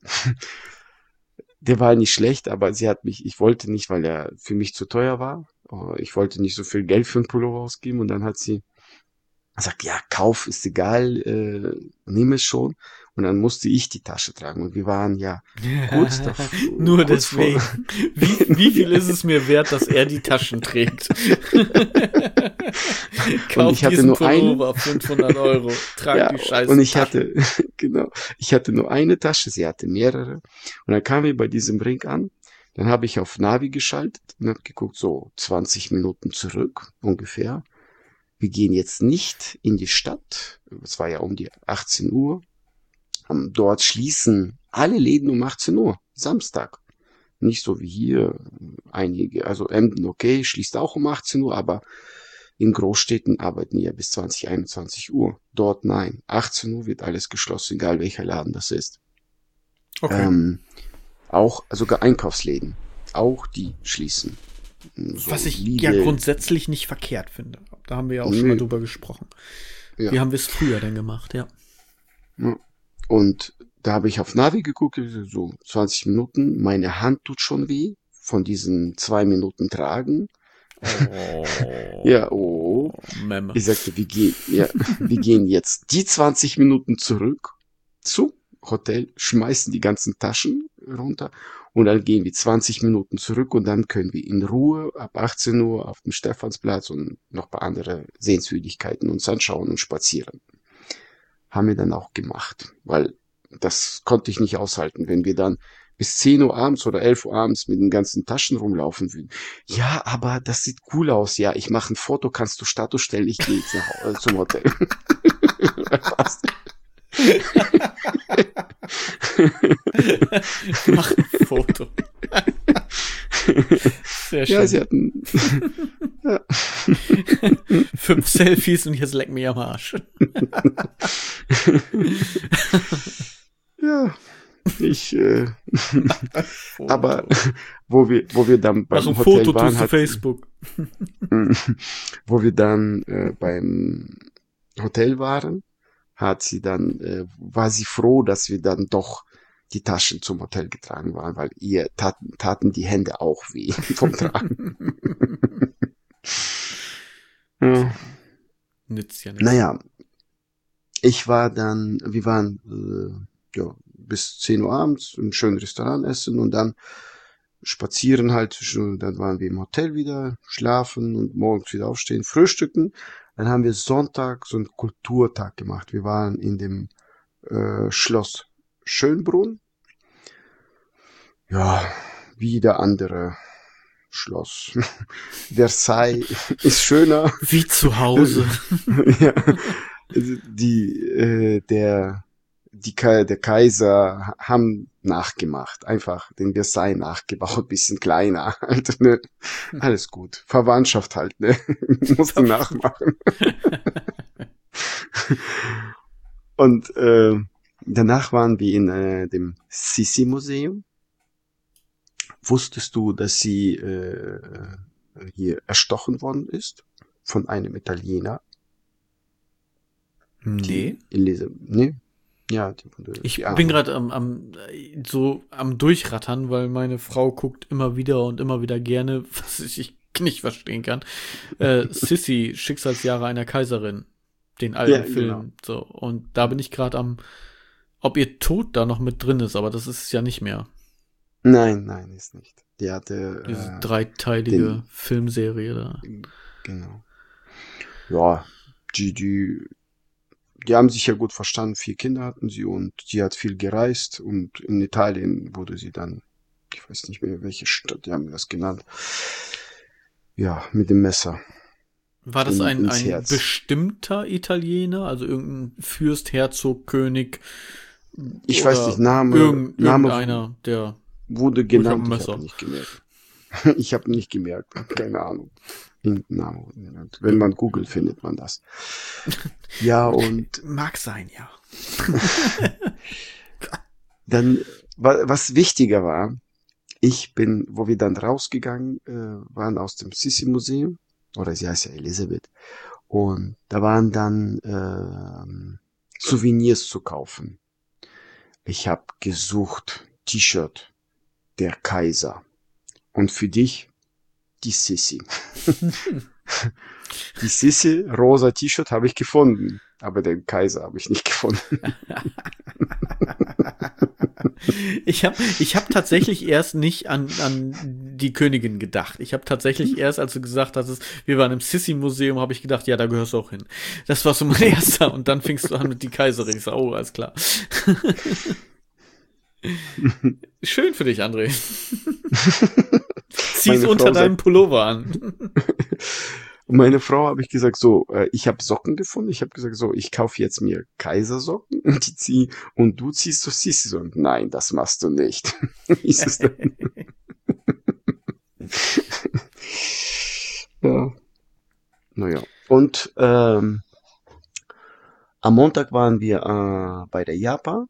Der war nicht schlecht, aber ich wollte nicht, weil er für mich zu teuer war. Ich wollte nicht so viel Geld für einen Pullover ausgeben und dann hat sie gesagt, ja, Kauf ist egal, nimm es schon. Und dann musste ich die Tasche tragen. Und wir waren ja Nur kurz vor, deswegen. Wie ja, viel ist es mir wert, dass er die Taschen trägt? und Kauf ich hatte diesen nur eine, Pullover, 500 €. Trag ja, die und scheiß ich Taschen. hatte, genau, ich hatte nur eine Tasche, sie hatte mehrere. Und dann kamen wir bei diesem Ring an. Dann habe ich auf Navi geschaltet und habe geguckt, so 20 Minuten zurück ungefähr. Wir gehen jetzt nicht in die Stadt. Es war ja um die 18 Uhr. Dort schließen alle Läden um 18 Uhr, Samstag. Nicht so wie hier einige, also Emden, okay, schließt auch um 18 Uhr, aber in Großstädten arbeiten ja bis 20, 21 Uhr. Dort nein. 18 Uhr wird alles geschlossen, egal welcher Laden das ist. Okay. Ähm, auch sogar Einkaufsläden. Auch die schließen. Was So ich ja Lidl. grundsätzlich nicht verkehrt finde. Da haben wir ja auch schon mal Nö, drüber gesprochen. ja. Wie haben wir es früher denn gemacht, ja. Ja. Und da habe ich auf Navi geguckt, so 20 Minuten. Meine Hand tut schon weh von diesen 2 Minuten Tragen. Ja, oh. Memme. Ich sagte, wir gehen jetzt die 20 Minuten zurück zum Hotel, schmeißen die ganzen Taschen runter und dann gehen wir 20 Minuten zurück und dann können wir in Ruhe ab 18 Uhr auf dem Stephansplatz und noch ein paar andere Sehenswürdigkeiten uns anschauen und spazieren. Haben wir dann auch gemacht, weil das konnte ich nicht aushalten, wenn wir dann bis 10 Uhr abends oder 11 Uhr abends mit den ganzen Taschen rumlaufen würden. Ja, aber das sieht cool aus. Ja, ich mache ein Foto, kannst du Status stellen, ich gehe jetzt zum Hotel. Passt. Mach ein Foto. Sehr Ja, sie schön. hatten, ja, 5 Selfies und jetzt leck mich am Arsch. ja, ich, aber Foto. wo wir dann Mach ein beim Foto, Hotel waren, tust du Facebook. wo wir dann beim Hotel waren, war sie froh, dass wir dann doch die Taschen zum Hotel getragen waren, weil ihr taten die Hände auch weh vom Tragen. Ja. Tja, nützt ja nix. Naja, wir waren ja, bis 10 Uhr abends im schönen Restaurant essen und dann spazieren halt, dann waren wir im Hotel wieder, schlafen und morgens wieder aufstehen, frühstücken. Dann haben wir Sonntag so einen Kulturtag gemacht. Wir waren in dem Schloss Schönbrunn. Ja, wie der andere Schloss. Versailles ist schöner. Wie zu Hause. Ja, der Kaiser haben nachgemacht, einfach den Versailles nachgebaut, bisschen kleiner halt, ne? Alles gut. Verwandtschaft halt, ne? Mussten nachmachen. Und danach waren wir in dem Sissi-Museum. Wusstest du, dass sie hier erstochen worden ist von einem Italiener? Nee. Nee? Ja, Ich die bin Arme. gerade so am Durchrattern, weil meine Frau guckt immer wieder und immer wieder gerne, was ich nicht verstehen kann. Sissi, Schicksalsjahre einer Kaiserin. Den alten Ja, Film. genau. So. Und da bin ich gerade ob ihr Tod da noch mit drin ist, aber das ist es ja nicht mehr. Nein, ist nicht. Die Diese hatte dreiteilige den, Filmserie da. genau. Ja, die haben sich ja gut verstanden. 4 Kinder hatten sie und sie hat viel gereist und in Italien wurde sie dann, ich weiß nicht mehr welche Stadt, die haben das genannt, ja, mit dem Messer War das ins ein Herz. bestimmter Italiener, also irgendein Fürst, Herzog, König Ich weiß nicht, oder Name irgendeiner, der, wurde oh, ich hab ein genannt, ich habe Messer. nicht gemerkt. Ich habe nicht gemerkt, keine Ahnung. Irgendein Name wurde genannt. Wenn man googelt, findet man das. Ja, und Mag sein, ja. dann, was wichtiger war, wo wir dann rausgegangen waren aus dem Sissi-Museum, oder sie heißt ja Elisabeth, und da waren dann Souvenirs zu kaufen. Ich habe gesucht, T-Shirt, der Kaiser. Und für dich, die Sissi. Die Sissi, rosa T-Shirt habe ich gefunden, aber den Kaiser habe ich nicht gefunden. Ich hab tatsächlich erst nicht an die Königin gedacht. Ich habe tatsächlich erst, als du gesagt hast, wir waren im Sissi-Museum, habe ich gedacht, ja, da gehörst du auch hin. Das war so mein erster. Und dann fingst du an mit die Kaiserin. Ich sag, oh, alles klar. Schön für dich, André. Zieh's Meine unter Frau deinem sagt, Pullover an. meine Frau habe ich gesagt, so, ich habe Socken gefunden. Ich habe gesagt, so, ich kaufe jetzt mir Kaisersocken und und du ziehst so Sissi. So, nein, das machst du nicht. Hieß es dann. Ja, naja. Und am Montag waren wir bei der Japa.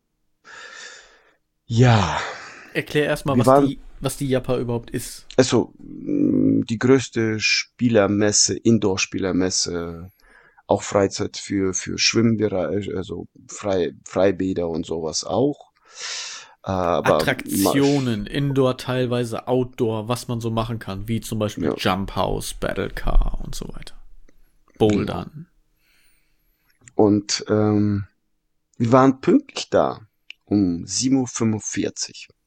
Ja, Erklär erstmal, wir waren, was die Jappa überhaupt ist. also die größte Spielermesse, Indoor-Spielermesse, auch Freizeit für Schwimmbereich, also Freibäder und sowas auch. Aber Attraktionen, Indoor, teilweise Outdoor, was man so machen kann, wie zum Beispiel ja, Jump House, Battle Car und so weiter. genau. Bouldern. Und wir waren pünktlich da um 7:45 Uhr.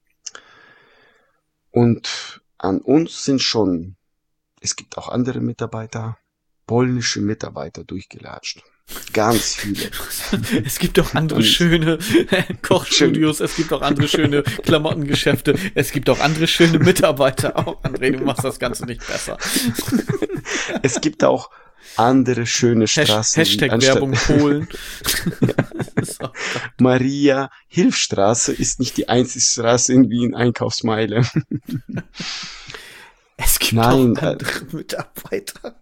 Und an uns sind schon, es gibt auch andere Mitarbeiter, polnische Mitarbeiter durchgelatscht. Ganz viele. Es gibt auch andere Und schöne Kochstudios, es gibt auch andere schöne Klamottengeschäfte, es gibt auch andere schöne Mitarbeiter. Auch André, du machst das Ganze nicht besser. es gibt auch andere schöne Straßen, Hashtag anstatt Werbung Polen. So. Maria Hilfstraße ist nicht die einzige Straße in Wien, Einkaufsmeile. Es gibt Nein, auch andere Mitarbeiter.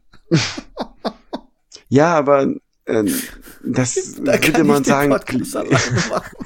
ja, aber das Da würde kann ich man den sagen, Podcast alleine machen.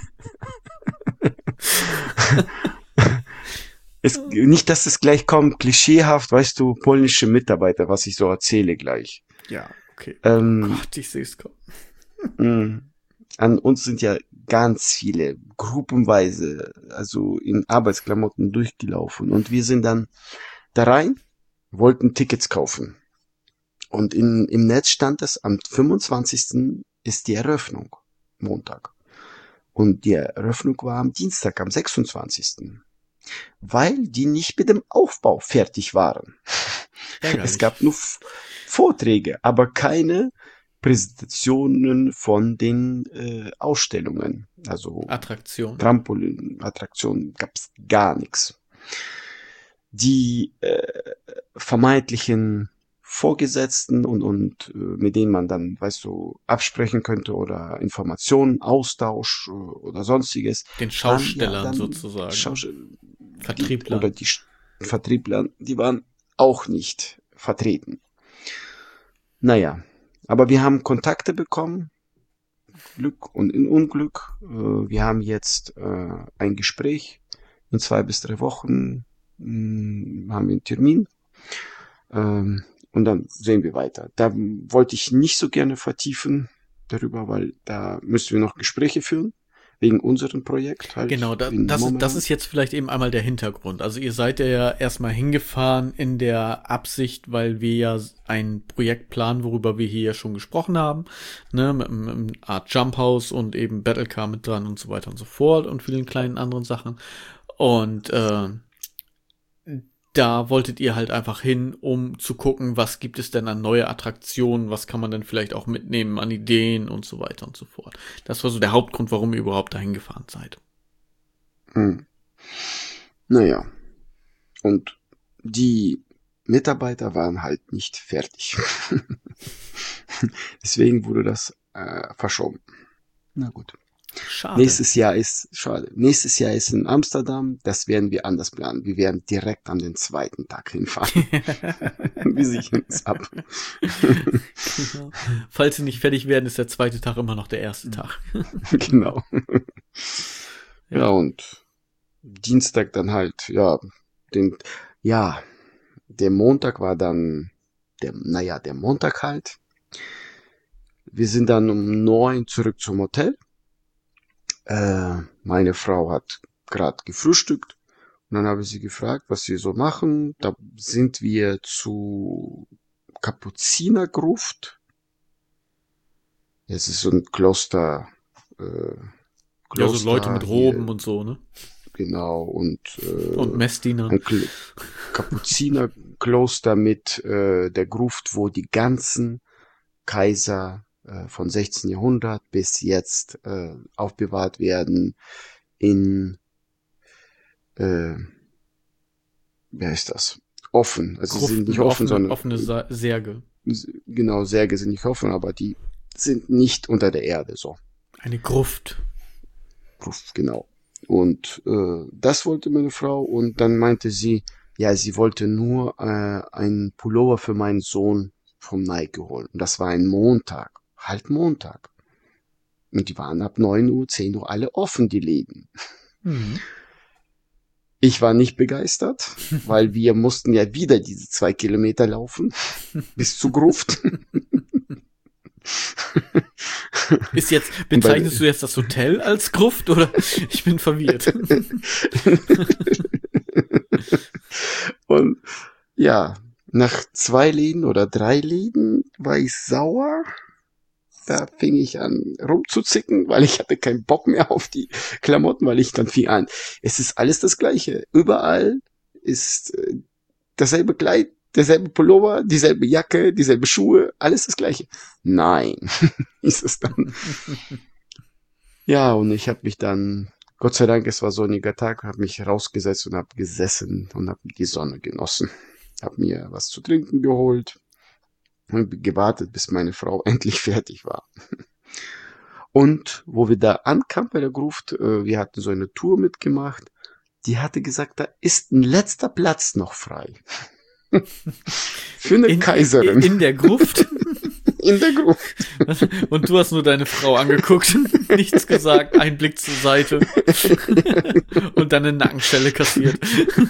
nicht, dass es gleich kommt, klischeehaft, weißt du, polnische Mitarbeiter, was ich so erzähle gleich. Ja, okay. Oh Ähm, Gott, ich sehe es kommen. mh, an uns sind ja ganz viele, gruppenweise, also in Arbeitsklamotten durchgelaufen und wir sind dann da rein, wollten Tickets kaufen. Und im Netz stand es, am 25. ist die Eröffnung, Montag. Und die Eröffnung war am Dienstag, am 26. weil die nicht mit dem Aufbau fertig waren. Ärgerlich. Es gab nur Vorträge, aber keine Präsentationen von den Ausstellungen. Also Attraktion. Trampolin, Attraktionen gab's gar nichts. Die vermeintlichen Vorgesetzten und mit denen man dann, weißt du, absprechen könnte oder Informationen, Austausch oder sonstiges. Den Schaustellern waren ja dann sozusagen. Vertrieblern. Oder die Vertriebler, die waren auch nicht vertreten. Naja, aber wir haben Kontakte bekommen, Glück und in Unglück. Wir haben jetzt ein Gespräch. In 2 bis 3 Wochen haben wir einen Termin. Und dann sehen wir weiter. Da wollte ich nicht so gerne vertiefen darüber, weil da müssen wir noch Gespräche führen. Wegen unserem Projekt halt. Genau, das ist jetzt vielleicht eben einmal der Hintergrund. Also ihr seid ja erstmal hingefahren in der Absicht, weil wir ja ein Projekt planen, worüber wir hier ja schon gesprochen haben, ne, mit einer Art Jump House und eben Battlecar mit dran und so weiter und so fort und vielen kleinen anderen Sachen. Und da wolltet ihr halt einfach hin, um zu gucken, was gibt es denn an neue Attraktionen, was kann man denn vielleicht auch mitnehmen an Ideen und so weiter und so fort. Das war so der Hauptgrund, warum ihr überhaupt dahin gefahren seid. Naja, und die Mitarbeiter waren halt nicht fertig. Deswegen wurde das verschoben. Na gut. Schade. Nächstes Jahr ist in Amsterdam. Das werden wir anders planen. Wir werden direkt an den 2. Tag hinfahren. Wir sichern es ab. Genau. Falls sie nicht fertig werden, ist der 2. Tag immer noch der 1. Tag. Genau. Ja, und Dienstag dann halt, der Montag war dann, der Montag halt. Wir sind dann um 9 zurück zum Hotel. Meine Frau hat gerade gefrühstückt und dann habe ich sie gefragt, was wir so machen. Da sind wir zu Kapuzinergruft. Es ist so ein Kloster. Ja, so Leute mit Roben hier, und so, ne? Genau, und Messdiener. Ein Kapuzinerkloster mit der Gruft, wo die ganzen Kaiser von 16. Jahrhundert bis jetzt aufbewahrt werden in wer ist das? Offen. Also sie sind nicht offen, sondern offene Särge. Genau, Särge sind nicht offen, aber die sind nicht unter der Erde so. Eine Gruft. Gruft, genau. Und das wollte meine Frau und dann meinte sie, ja, sie wollte nur einen Pullover für meinen Sohn vom Nike holen. Und das war ein Montag. Halt Montag. Und die waren ab 9 Uhr, 10 Uhr alle offen, die Läden. Mhm. Ich war nicht begeistert, weil wir mussten ja wieder diese 2 Kilometer laufen bis zur Gruft. Bezeichnest du jetzt das Hotel als Gruft oder? Ich bin verwirrt. Und ja, nach 2 Läden oder 3 Läden war ich sauer. Da fing ich an rumzuzicken, weil ich hatte keinen Bock mehr auf die Klamotten, weil ich dann fing an. Es ist alles das Gleiche. Überall ist dasselbe Kleid, derselbe Pullover, dieselbe Jacke, dieselbe Schuhe, alles das Gleiche. Nein, ist es dann. Ja, und ich habe mich dann, Gott sei Dank, es war sonniger Tag, habe mich rausgesetzt und habe gesessen und habe die Sonne genossen. Habe mir was zu trinken geholt und gewartet, bis meine Frau endlich fertig war. Und wo wir da ankamen bei der Gruft, wir hatten so eine Tour mitgemacht, die hatte gesagt, da ist ein letzter Platz noch frei. Für eine Kaiserin. In der Gruft? In der Gruft. Und du hast nur deine Frau angeguckt, nichts gesagt, einen Blick zur Seite und dann eine Nackenschelle kassiert.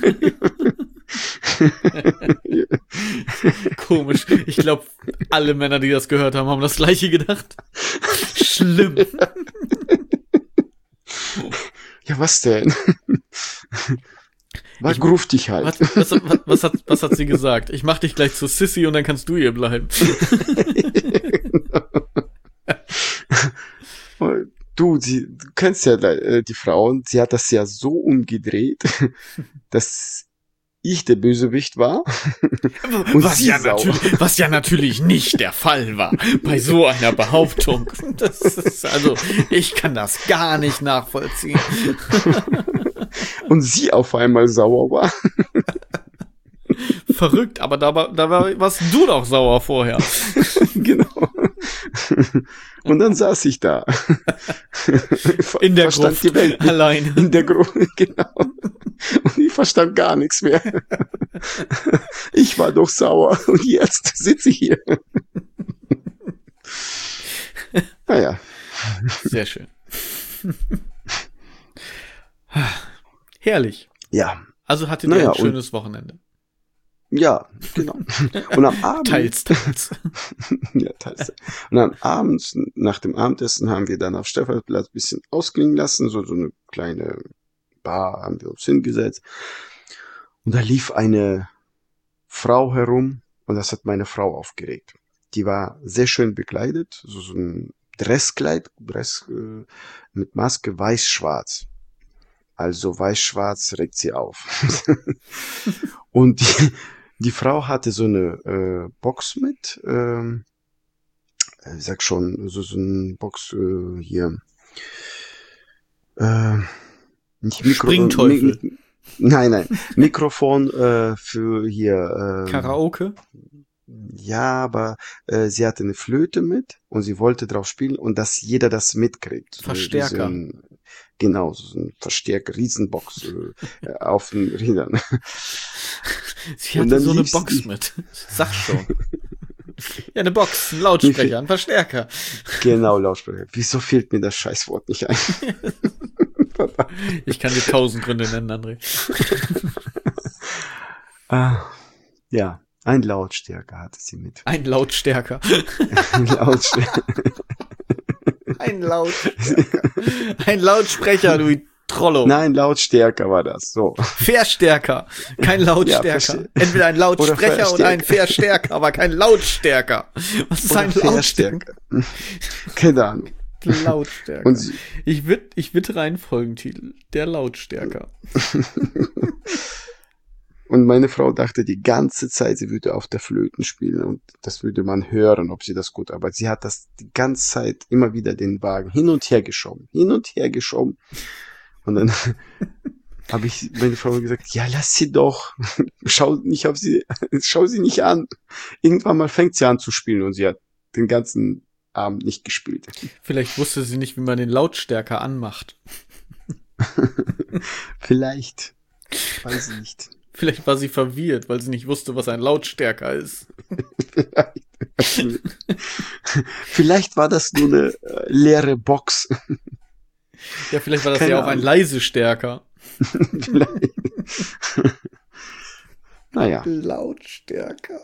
Komisch. Ich glaube, alle Männer, die das gehört haben, haben das Gleiche gedacht. Schlimm. Ja, was denn? War gruftig halt. Was hat sie gesagt? Ich mach dich gleich zur Sissy und dann kannst du ihr bleiben. Du kennst ja die Frauen, sie hat das ja so umgedreht, dass ich der Bösewicht war und sie sauer. Was ja natürlich nicht der Fall war bei so einer Behauptung. Das ist, also, ich kann das gar nicht nachvollziehen. Und sie auf einmal sauer war. Verrückt, aber da warst du doch sauer vorher. Genau. Und dann saß ich da. In der Gruft, die Welt alleine. In der Gruft, genau. Und ich verstand gar nichts mehr. Ich war doch sauer und jetzt sitze ich hier. Naja. Sehr schön. Herrlich. Ja. Also hattet ihr ein schönes Wochenende. Ja, genau. Und am Abend. Teils. Ja, teils. Und am Abend, nach dem Abendessen, haben wir dann auf Stephansplatz ein bisschen ausklingen lassen. So eine kleine Bar haben wir uns hingesetzt. Und da lief eine Frau herum und das hat meine Frau aufgeregt. Die war sehr schön bekleidet, so ein Dresskleid, mit Maske weiß-schwarz. Also weiß-schwarz regt sie auf. Und die Frau hatte so eine Box mit, ich sag schon, so eine Box hier. Nicht Springteufel. Nein, Mikrofon für hier. Karaoke? Ja, aber sie hatte eine Flöte mit und sie wollte drauf spielen und dass jeder das mitkriegt. Verstärker. Genau, so ein Verstärker, Riesenbox auf den Rädern. Sie hatte so eine Box mit. Sag schon. Ja, eine Box, ein Lautsprecher, ein Verstärker. Genau, Lautsprecher. Wieso fehlt mir das Scheißwort nicht ein? Ich kann dir 1000 Gründe nennen, André. Ja, ein Lautstärker hatte sie mit. Ein Lautstärker. Ein Lautstärker. Ein Lautstärker. Ein Lautsprecher, du Trollo. Nein, Lautstärker war das, so. Verstärker, kein Lautstärker. Ja, entweder ein Lautsprecher oder ein Verstärker, aber kein Lautstärker. Was ist ein Lautstärker? Keine Ahnung. Lautstärker. Und ich wittere einen Folgentitel. Der Lautstärker. Und meine Frau dachte die ganze Zeit, sie würde auf der Flöten spielen und das würde man hören, ob sie das gut arbeitet. Sie hat das die ganze Zeit immer wieder den Wagen hin und her geschoben. Und dann habe ich meine Frau gesagt, ja, lass sie doch. Schau sie nicht an. Irgendwann mal fängt sie an zu spielen und sie hat den ganzen Abend nicht gespielt. Vielleicht wusste sie nicht, wie man den Lautstärker anmacht. Vielleicht. Weiß ich nicht. Vielleicht war sie verwirrt, weil sie nicht wusste, was ein Lautstärker ist. Vielleicht war das nur eine leere Box. Ja, vielleicht war das ja auch ein leise Stärker. Vielleicht. Naja. Lautstärker.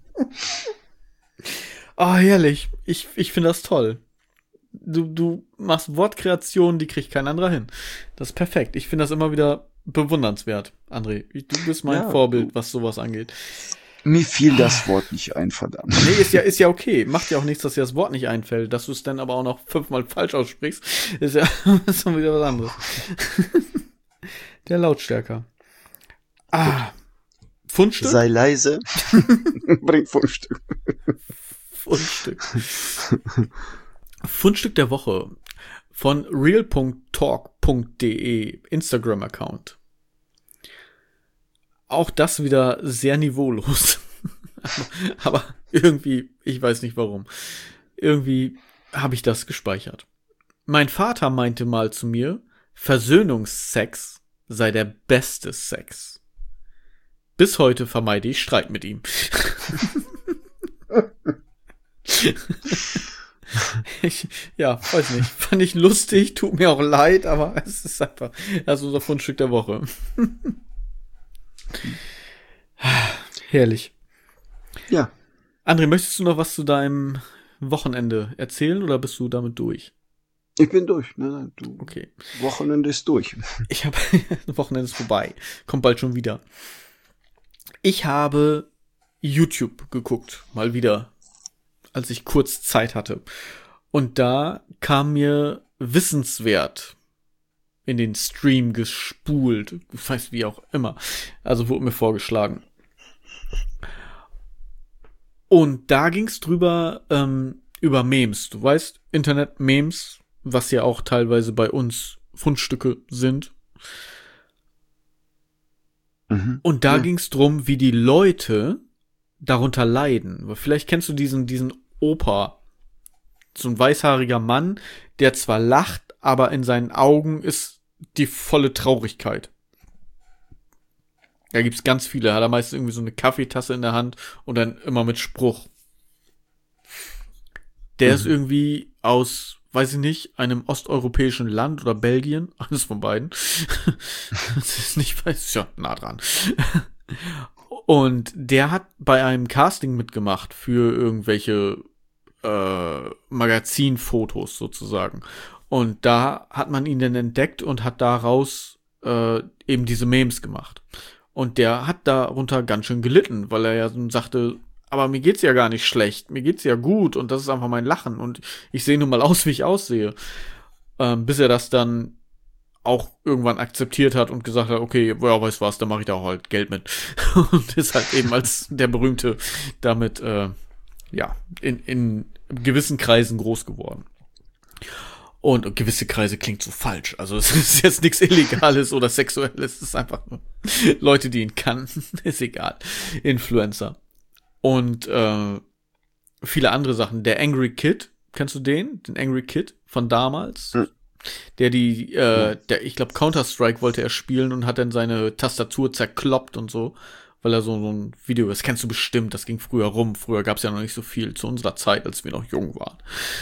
Oh, herrlich. Ich finde das toll. Du machst Wortkreationen, die kriegt kein anderer hin. Das ist perfekt. Ich finde das immer wieder bewundernswert, André. Du bist mein Vorbild, was sowas angeht. Mir fiel das Wort nicht ein, verdammt. Nee, ist ja okay. Macht ja auch nichts, dass dir das Wort nicht einfällt. Dass du es dann aber auch noch 5-mal falsch aussprichst, ist ja schon wieder was anderes. Der Lautstärker. Fundstück? Sei leise. Bring Fundstück. Fundstück der Woche von real.talk.de Instagram-Account. Auch das wieder sehr niveaulos. Aber irgendwie, ich weiß nicht warum. Irgendwie habe ich das gespeichert. Mein Vater meinte mal zu mir, Versöhnungsex sei der beste Sex. Bis heute vermeide ich Streit mit ihm. Weiß nicht. Fand ich lustig, tut mir auch leid, aber es ist einfach, das ist unser Fundstück der Woche. Herrlich. Ja. André, möchtest du noch was zu deinem Wochenende erzählen oder bist du damit durch? Ich bin durch. Nein, du. Okay. Wochenende ist durch. Wochenende ist vorbei. Kommt bald schon wieder. Ich habe YouTube geguckt, mal wieder, als ich kurz Zeit hatte. Und da kam mir wissenswert in den Stream gespult. Ich weiß, wie auch immer. Also wurde mir vorgeschlagen. Und da ging's drüber, über Memes. Du weißt, Internet-Memes, was ja auch teilweise bei uns Fundstücke sind. Und da ging's drum, wie die Leute darunter leiden. Vielleicht kennst du diesen Opa. So ein weißhaariger Mann, der zwar lacht, aber in seinen Augen ist die volle Traurigkeit. Da gibt's ganz viele. Er hat meistens irgendwie so eine Kaffeetasse in der Hand und dann immer mit Spruch. Der ist irgendwie aus, weiß ich nicht, einem osteuropäischen Land oder Belgien. Eines von beiden. Das ist nicht, weiß ich, ja, nah dran. Und der hat bei einem Casting mitgemacht für irgendwelche Magazinfotos sozusagen. Und da hat man ihn dann entdeckt und hat daraus eben diese Memes gemacht. Und der hat darunter ganz schön gelitten, weil er ja so sagte, aber mir geht's ja gar nicht schlecht, mir geht's ja gut und das ist einfach mein Lachen und ich sehe nun mal aus, wie ich aussehe. Bis er das dann auch irgendwann akzeptiert hat und gesagt hat, okay, ja, weißt was, dann mache ich da auch halt Geld mit. Und ist halt eben als der Berühmte damit, in gewissen Kreisen groß geworden. Und gewisse Kreise klingt so falsch. Also es ist jetzt nichts Illegales oder Sexuelles. Es ist einfach nur Leute, die ihn kannten. Ist egal. Influencer. Und viele andere Sachen. Der Angry Kid, kennst du den? Den Angry Kid von damals? Der ich glaube Counter-Strike wollte er spielen und hat dann seine Tastatur zerkloppt und so. Weil er so ein Video, das kennst du bestimmt, das ging früher rum. Früher gab es ja noch nicht so viel zu unserer Zeit, als wir noch jung waren.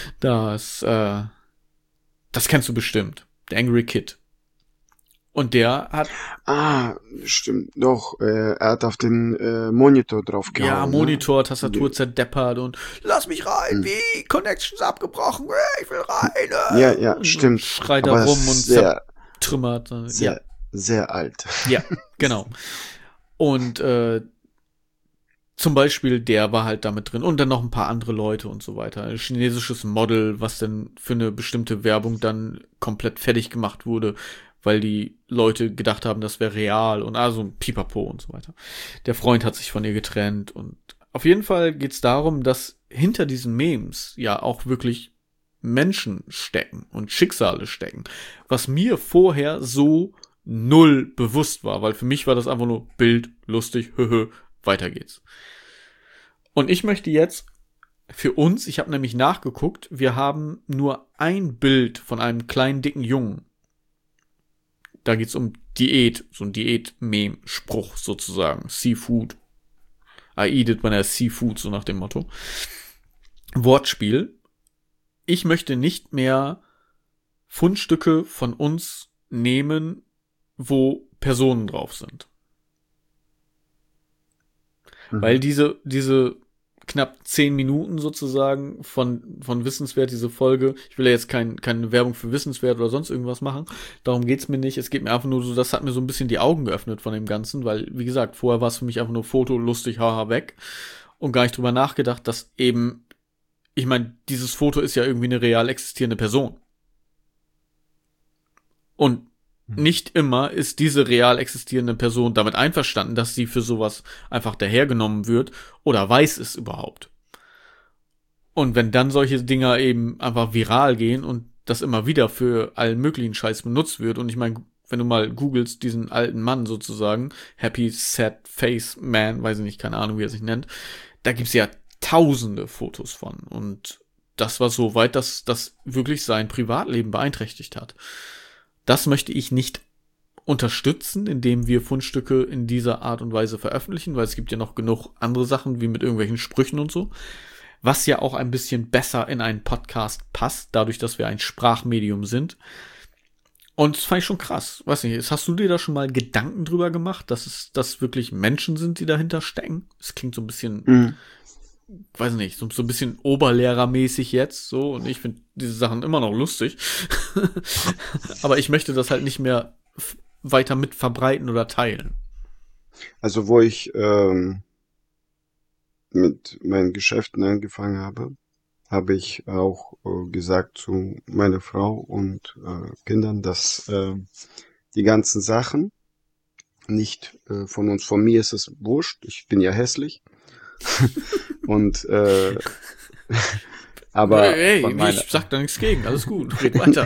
Das kennst du bestimmt. Der Angry Kid. Und der hat... Stimmt. Doch, er hat auf den Monitor drauf gehauen. Ja, Monitor, Tastatur zerdeppert und lass mich rein, wie? Connections abgebrochen, ich will rein. Ja, und stimmt. Schreit da rum und zertrümmert. Sehr alt. Ja, genau. Und zum Beispiel, der war halt damit drin und dann noch ein paar andere Leute und so weiter. Ein chinesisches Model, was dann für eine bestimmte Werbung dann komplett fertig gemacht wurde, weil die Leute gedacht haben, das wäre real und also Pipapo und so weiter. Der Freund hat sich von ihr getrennt und auf jeden Fall geht's darum, dass hinter diesen Memes ja auch wirklich Menschen stecken und Schicksale stecken, was mir vorher so null bewusst war, weil für mich war das einfach nur Bild, lustig, weiter geht's. Und ich möchte jetzt für uns, ich habe nämlich nachgeguckt, wir haben nur ein Bild von einem kleinen, dicken Jungen. Da geht's um Diät, so ein Diät-Meme-Spruch sozusagen. Seafood. I eat it when I see food, so nach dem Motto. Wortspiel. Ich möchte nicht mehr Fundstücke von uns nehmen, wo Personen drauf sind. Weil diese knapp 10 Minuten sozusagen von Wissenswert, diese Folge, ich will ja jetzt keine Werbung für Wissenswert oder sonst irgendwas machen, darum geht's mir nicht, es geht mir einfach nur so, das hat mir so ein bisschen die Augen geöffnet von dem Ganzen, weil, wie gesagt, vorher war es für mich einfach nur Foto, lustig, haha, weg und gar nicht drüber nachgedacht, dass eben, ich meine, dieses Foto ist ja irgendwie eine real existierende Person. Und nicht immer ist diese real existierende Person damit einverstanden, dass sie für sowas einfach dahergenommen wird oder weiß es überhaupt. Und wenn dann solche Dinger eben einfach viral gehen und das immer wieder für allen möglichen Scheiß benutzt wird, und ich meine, wenn du mal googelst, diesen alten Mann sozusagen, Happy Sad Face Man, weiß ich nicht, keine Ahnung, wie er sich nennt, da gibt's ja tausende Fotos von. Und das war so weit, dass das wirklich sein Privatleben beeinträchtigt hat. Das möchte ich nicht unterstützen, indem wir Fundstücke in dieser Art und Weise veröffentlichen, weil es gibt ja noch genug andere Sachen, wie mit irgendwelchen Sprüchen und so, was ja auch ein bisschen besser in einen Podcast passt, dadurch, dass wir ein Sprachmedium sind. Und das fand ich schon krass. Weiß nicht, hast du dir da schon mal Gedanken drüber gemacht, dass das wirklich Menschen sind, die dahinter stecken? Es klingt so ein bisschen, weiß nicht, so ein bisschen oberlehrermäßig jetzt, so, und ich finde diese Sachen immer noch lustig. Aber ich möchte das halt nicht mehr weiter mit verbreiten oder teilen. Also wo ich mit meinen Geschäften angefangen habe, habe ich auch gesagt zu meiner Frau und Kindern, dass die ganzen Sachen nicht von mir ist es wurscht, ich bin ja hässlich. Und aber Hey, von meiner ich sag da nichts gegen, alles gut, red weiter.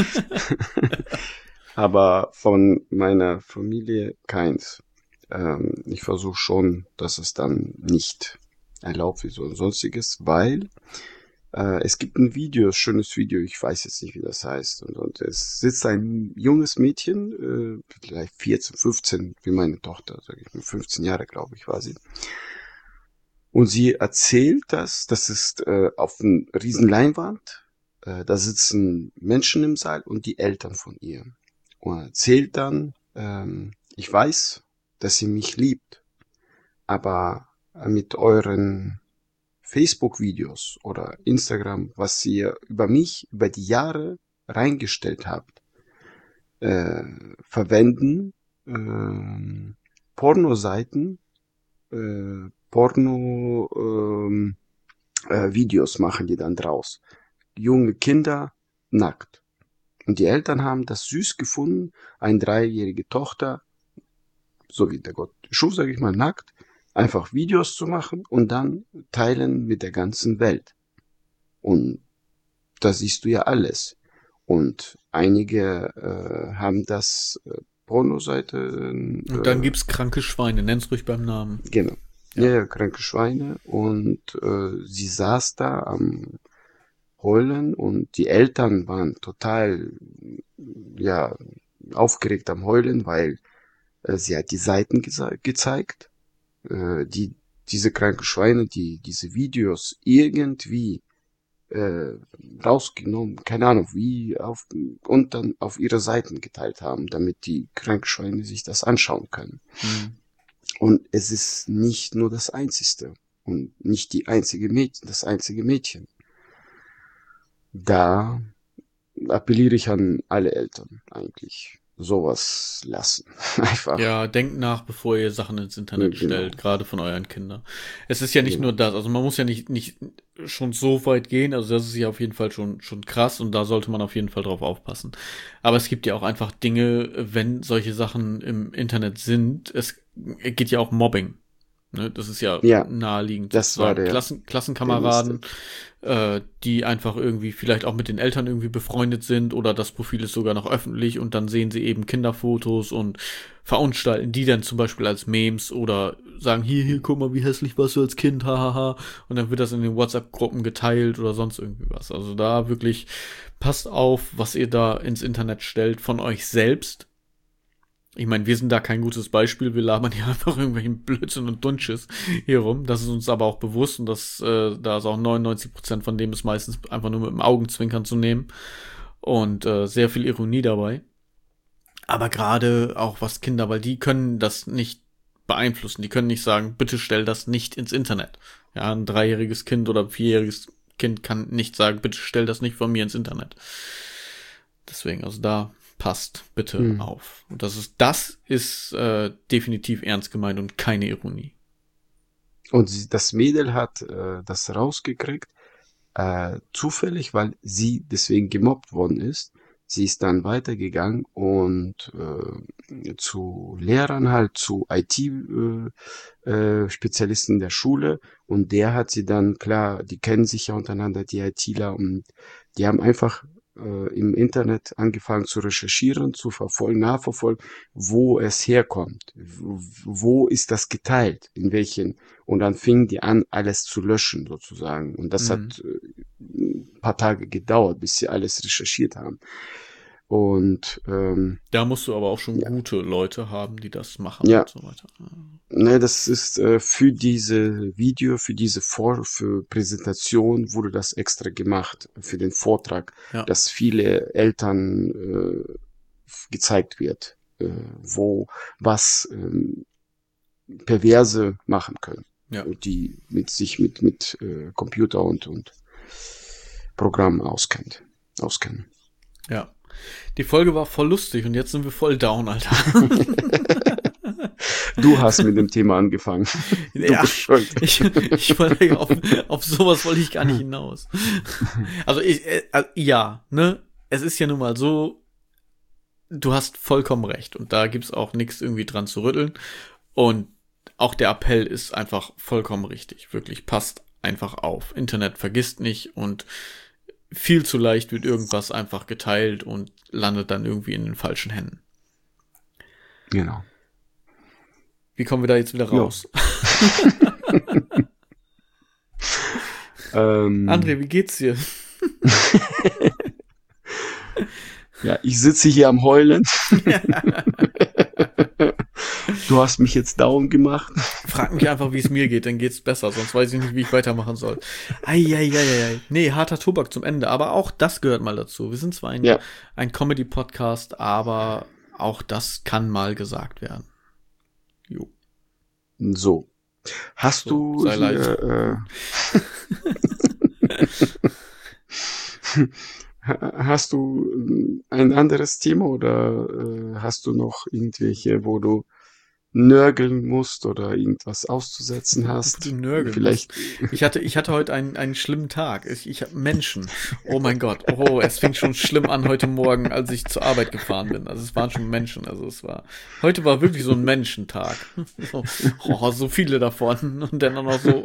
aber von meiner Familie keins. Ich versuche schon, dass es dann nicht erlaubt wird oder sonstiges, weil es gibt ein Video, schönes Video, ich weiß jetzt nicht, wie das heißt. Und es sitzt ein junges Mädchen, vielleicht 14, 15, wie meine Tochter, sage ich mal, 15 Jahre, glaube ich, war sie. Und sie erzählt das ist auf einer riesen Leinwand, da sitzen Menschen im Saal und die Eltern von ihr. Und erzählt dann, ich weiß, dass ihr mich liebt, aber mit euren Facebook-Videos oder Instagram, was ihr über mich über die Jahre reingestellt habt, verwenden Pornoseiten, Videos machen die dann draus. Junge Kinder nackt. Und die Eltern haben das süß gefunden, eine 3-jährige Tochter, so wie der Gott schuf, sage ich mal, nackt, einfach Videos zu machen und dann teilen mit der ganzen Welt. Und da siehst du ja alles. Und einige haben das Pornoseite. Und dann gibt's kranke Schweine, nenn's ruhig beim Namen. Genau. Ja, kranke Schweine. Und sie saß da am Heulen und die Eltern waren total ja aufgeregt am Heulen, weil sie hat die Seiten gezeigt, diese kranken Schweine, die diese Videos irgendwie rausgenommen, keine Ahnung, und dann auf ihre Seiten geteilt haben, damit die kranken Schweine sich das anschauen können. Mhm. Und es ist nicht nur das Einzige und nicht das einzige Mädchen. Da appelliere ich an alle Eltern eigentlich. Sowas lassen. Einfach. Ja, denkt nach, bevor ihr Sachen ins Internet Genau. stellt, gerade von euren Kindern. Es ist ja nicht Genau. nur das, also man muss ja nicht schon so weit gehen, also das ist ja auf jeden Fall schon krass und da sollte man auf jeden Fall drauf aufpassen. Aber es gibt ja auch einfach Dinge, wenn solche Sachen im Internet sind, es geht ja auch Mobbing. Ne, das ist ja naheliegend. Das war der Klassenkameraden, die einfach irgendwie vielleicht auch mit den Eltern irgendwie befreundet sind oder das Profil ist sogar noch öffentlich und dann sehen sie eben Kinderfotos und verunstalten die dann zum Beispiel als Memes oder sagen, hier, guck mal, wie hässlich warst du als Kind, hahaha. Und dann wird das in den WhatsApp-Gruppen geteilt oder sonst irgendwie was. Also da wirklich passt auf, was ihr da ins Internet stellt von euch selbst. Ich meine, wir sind da kein gutes Beispiel, wir labern hier einfach irgendwelchen Blödsinn und Dunsches hier rum. Das ist uns aber auch bewusst und da ist auch 99% von dem ist meistens einfach nur mit dem Augenzwinkern zu nehmen und sehr viel Ironie dabei. Aber gerade auch was Kinder, weil die können das nicht beeinflussen, die können nicht sagen, bitte stell das nicht ins Internet. Ja, ein 3-jähriges Kind oder ein 4-jähriges Kind kann nicht sagen, bitte stell das nicht von mir ins Internet. Deswegen, also da passt bitte auf. Und das ist definitiv ernst gemeint und keine Ironie. Und das Mädel hat das rausgekriegt, zufällig, weil sie deswegen gemobbt worden ist. Sie ist dann weitergegangen und zu Lehrern halt, zu IT-Spezialisten der Schule. Und der hat sie dann, klar, die kennen sich ja untereinander, die ITler, und die haben einfach im Internet angefangen zu recherchieren, zu nachverfolgen, wo es herkommt, wo ist das geteilt, in welchen, und dann fingen die an, alles zu löschen sozusagen, und das hat ein paar Tage gedauert, bis sie alles recherchiert haben. Und da musst du aber auch schon gute Leute haben, die das machen und so weiter. Ne, das ist für diese Video, für für Präsentation wurde das extra gemacht, für den Vortrag, dass viele Eltern gezeigt wird, was Perverse machen können, die mit Computer und Programmen auskennen. Ja. Die Folge war voll lustig und jetzt sind wir voll down, Alter. Du hast mit dem Thema angefangen. Du Ja, bist schuld. ich wollte auf sowas wollte ich gar nicht hinaus. Also ja, ne? Es ist ja nun mal so, du hast vollkommen recht und da gibt's auch nichts irgendwie dran zu rütteln und auch der Appell ist einfach vollkommen richtig. Wirklich, passt einfach auf. Internet vergisst nicht und viel zu leicht wird irgendwas einfach geteilt und landet dann irgendwie in den falschen Händen. Genau. Wie kommen wir da jetzt wieder raus? André, wie geht's dir? Ja, ich sitze hier am Heulen. Du hast mich jetzt down gemacht. Frag mich einfach, wie es mir geht, dann geht's besser, sonst weiß ich nicht, wie ich weitermachen soll. Eieieiei. Nee, harter Tobak zum Ende, aber auch das gehört mal dazu. Wir sind zwar ein Comedy-Podcast, aber auch das kann mal gesagt werden. Jo. So. Hast So, du sei hier, hast du ein anderes Thema oder hast du noch irgendwelche, wo du nörgeln musst oder irgendwas auszusetzen hast? Du nörgeln Vielleicht. Ich hatte heute einen schlimmen Tag. Ich habe Menschen. Oh mein Gott. Oh, es fing schon schlimm an heute Morgen, als ich zur Arbeit gefahren bin. Also es waren schon Menschen. Also heute war wirklich so ein Menschentag. So viele davon. Und dann auch noch so,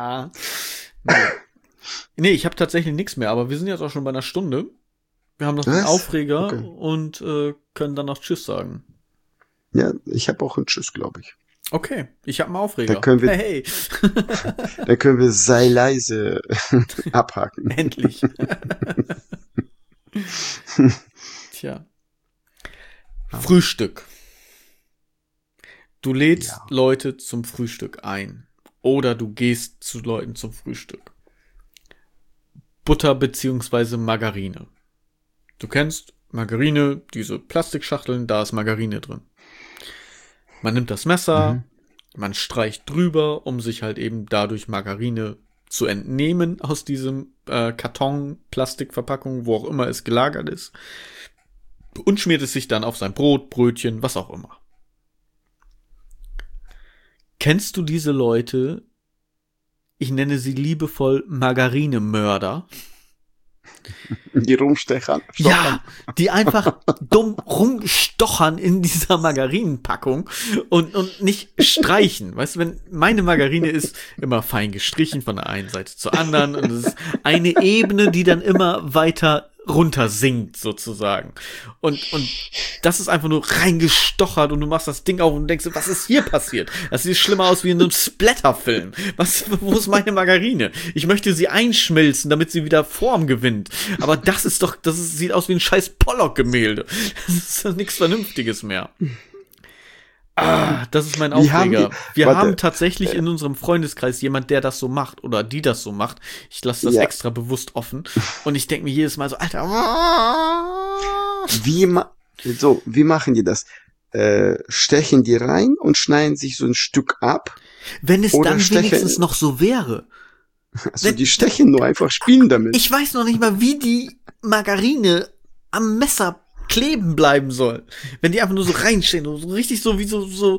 Nee, ich habe tatsächlich nichts mehr, aber wir sind jetzt auch schon bei einer Stunde. Wir haben noch einen Aufreger und können dann noch Tschüss sagen. Ja, ich habe auch einen Tschüss, glaube ich. Okay, ich habe einen Aufreger. Da können wir, hey. Da können wir sei leise abhaken. Endlich. Tja. Frühstück. Du lädst Leute zum Frühstück ein. Oder du gehst zu Leuten zum Frühstück. Butter beziehungsweise Margarine. Du kennst Margarine, diese Plastikschachteln, da ist Margarine drin. Man nimmt das Messer, man streicht drüber, um sich halt eben dadurch Margarine zu entnehmen aus diesem Karton, Plastikverpackung, wo auch immer es gelagert ist. Und schmiert es sich dann auf sein Brot, Brötchen, was auch immer. Kennst du diese Leute? Ich nenne sie liebevoll Margarinemörder. Die rumstechen. Ja, die einfach dumm rumstochern in dieser Margarinenpackung und nicht streichen. Weißt du, wenn meine Margarine ist immer fein gestrichen von der einen Seite zur anderen und es ist eine Ebene, die dann immer weiter runter sinkt sozusagen. Und das ist einfach nur reingestochert und du machst das Ding auf und denkst, was ist hier passiert? Das sieht schlimmer aus wie in einem Splatterfilm. Wo ist meine Margarine? Ich möchte sie einschmelzen, damit sie wieder Form gewinnt. Aber sieht aus wie ein scheiß Pollock-Gemälde. Das ist doch nichts Vernünftiges mehr. Das ist mein Aufreger. Wir haben tatsächlich in unserem Freundeskreis jemand, der das so macht oder die das so macht. Ich lasse das extra bewusst offen. Und ich denke mir jedes Mal so, Alter. Wie machen die das? Stechen die rein und schneiden sich so ein Stück ab? Wenn es dann wenigstens noch so wäre. Also die stechen nur einfach, spielen damit. Ich weiß noch nicht mal, wie die Margarine am Messer kleben bleiben soll. Wenn die einfach nur so reinstehen, so richtig so wie so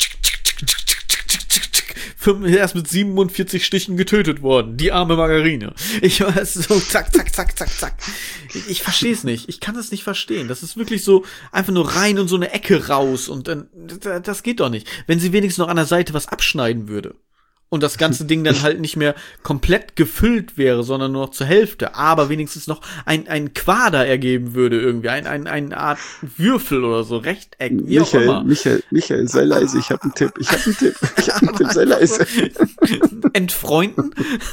erst mit 47 Stichen getötet worden. Die arme Margarine. Ich weiß, so zack. Ich verstehe es nicht. Ich kann es nicht verstehen. Das ist wirklich so einfach nur rein und so eine Ecke raus und dann, das geht doch nicht. Wenn sie wenigstens noch an der Seite was abschneiden würde. Und das ganze Ding dann halt nicht mehr komplett gefüllt wäre, sondern nur noch zur Hälfte, aber wenigstens noch ein Quader ergeben würde irgendwie, eine Art Würfel oder so, Rechteck, wie auch immer. Michael, sei leise, ich habe einen Tipp, sei leise. Entfreunden?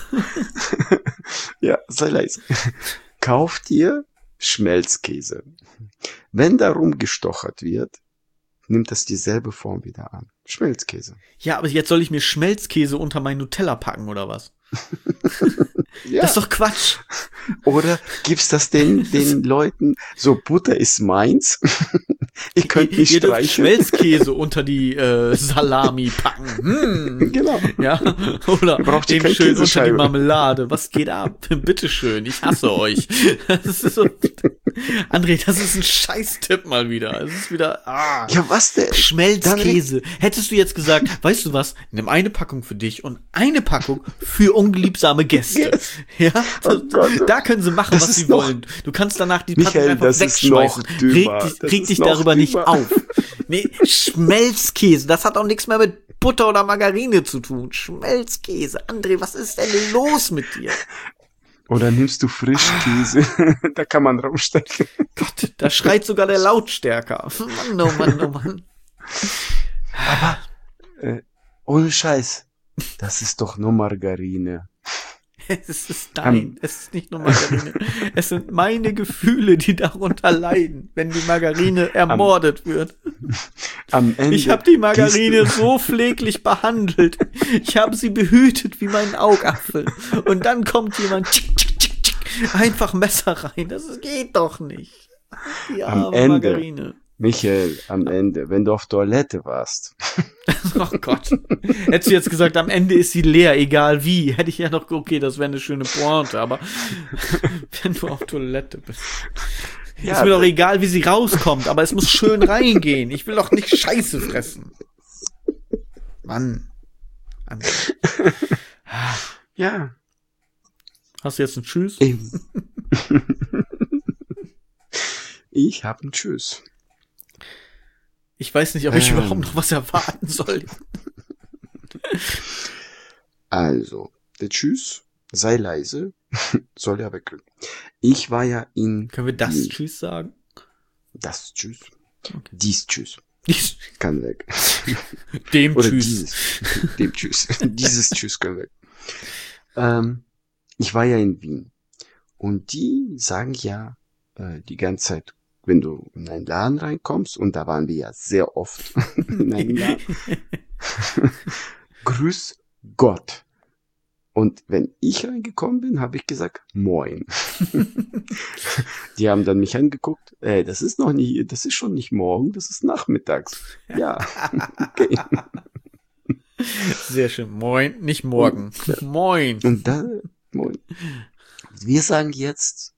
Ja, sei leise. Kauf dir Schmelzkäse. Wenn da rumgestochert wird, nimmt das dieselbe Form wieder an. Schmelzkäse. Ja, aber jetzt soll ich mir Schmelzkäse unter mein Nutella packen, oder was? Ja. Das ist doch Quatsch. Oder gibst das den Leuten, so Butter ist meins, ihr könnt mich streichen. Schmelzkäse unter die Salami packen. Genau. Ja, oder dem schön unter die Marmelade. Was geht ab? Bitteschön, ich hasse euch. Das ist so. André, das ist ein Scheiß-Tipp mal wieder. Es ist wieder, Ja, was denn? Schmelzkäse. Hättest du jetzt gesagt, weißt du was, nimm eine Packung für dich und eine Packung für unliebsame Gäste. Yes. Ja, Oh Gott. da können sie machen, Das was ist sie noch- wollen. Du kannst danach die Packung Michael, einfach das ist wegschmeißen. noch dümmer. Das Reg ist dich noch darüber nicht dümmer. auf. Nee, Schmelzkäse, das hat auch nichts mehr mit Butter oder Margarine zu tun. Schmelzkäse. André, was ist denn los mit dir? Oder nimmst du Frischkäse? Da kann man rausstecken. Gott, da schreit sogar der Lautstärker. Mann, oh Mann, oh Mann. Ohne Scheiß. Das ist doch nur Margarine. Es ist nicht nur Margarine. Es sind meine Gefühle, die darunter leiden, wenn die Margarine ermordet wird. Am Ende Ich habe die Margarine gehst so pfleglich behandelt. Ich habe sie behütet wie meinen Augapfel. Und dann kommt jemand, tschick, tschick, tschick, tschick, einfach Messer rein. Das geht doch nicht. Die Am arme Ende. Margarine. Michael, am Ende, wenn du auf Toilette warst. Oh Gott. Hättest du jetzt gesagt, am Ende ist sie leer, egal wie, hätte ich ja noch, okay, das wäre eine schöne Pointe, aber wenn du auf Toilette bist. Ja, ist mir doch egal, wie sie rauskommt, aber es muss schön reingehen. Ich will doch nicht Scheiße fressen. Mann. Ja. Hast du jetzt einen Tschüss? Eben. Ich hab einen Tschüss. Ich weiß nicht, ob ich überhaupt noch was erwarten soll. Also, der Tschüss, sei leise, soll ja weg. Ich war ja in Können wir das Wien. Tschüss sagen? Das Tschüss. Okay. Dies Tschüss. Kann weg. Dem Oder Tschüss. dieses. Dem Tschüss. Dieses Tschüss kann weg. Ich war ja in Wien. Und die sagen ja die ganze Zeit, wenn du in einen Laden reinkommst, und da waren wir ja sehr oft in einem Laden, grüß Gott. Und wenn ich reingekommen bin, habe ich gesagt, moin. Die haben dann mich angeguckt, das ist schon nicht morgen, das ist nachmittags. Ja, okay. Sehr schön. Moin, nicht morgen. Moin. Und da, moin. Wir sagen jetzt,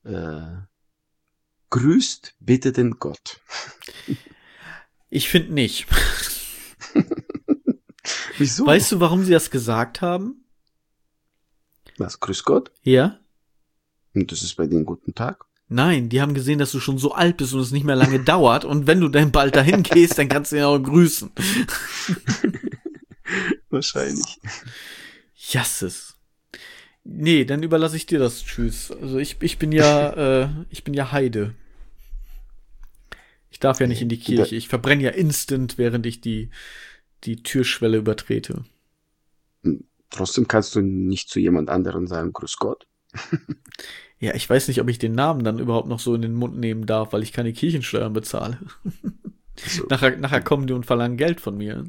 grüßt bitte den Gott. Ich finde nicht. Wieso? Weißt du, warum sie das gesagt haben? Was, grüß Gott? Ja? Und das ist bei denen guten Tag? Nein, die haben gesehen, dass du schon so alt bist und es nicht mehr lange dauert. Und wenn du dann bald dahin gehst, dann kannst du ihn auch grüßen. Wahrscheinlich. Jasses. Nee, dann überlasse ich dir das Tschüss. Also ich bin ja Heide. Ich darf ja nicht in die Kirche. Ich verbrenne ja instant, während ich die Türschwelle übertrete. Trotzdem kannst du nicht zu jemand anderem sagen, grüß Gott. Ja, ich weiß nicht, ob ich den Namen dann überhaupt noch so in den Mund nehmen darf, weil ich keine Kirchensteuern bezahle. So. Nachher kommen die und verlangen Geld von mir.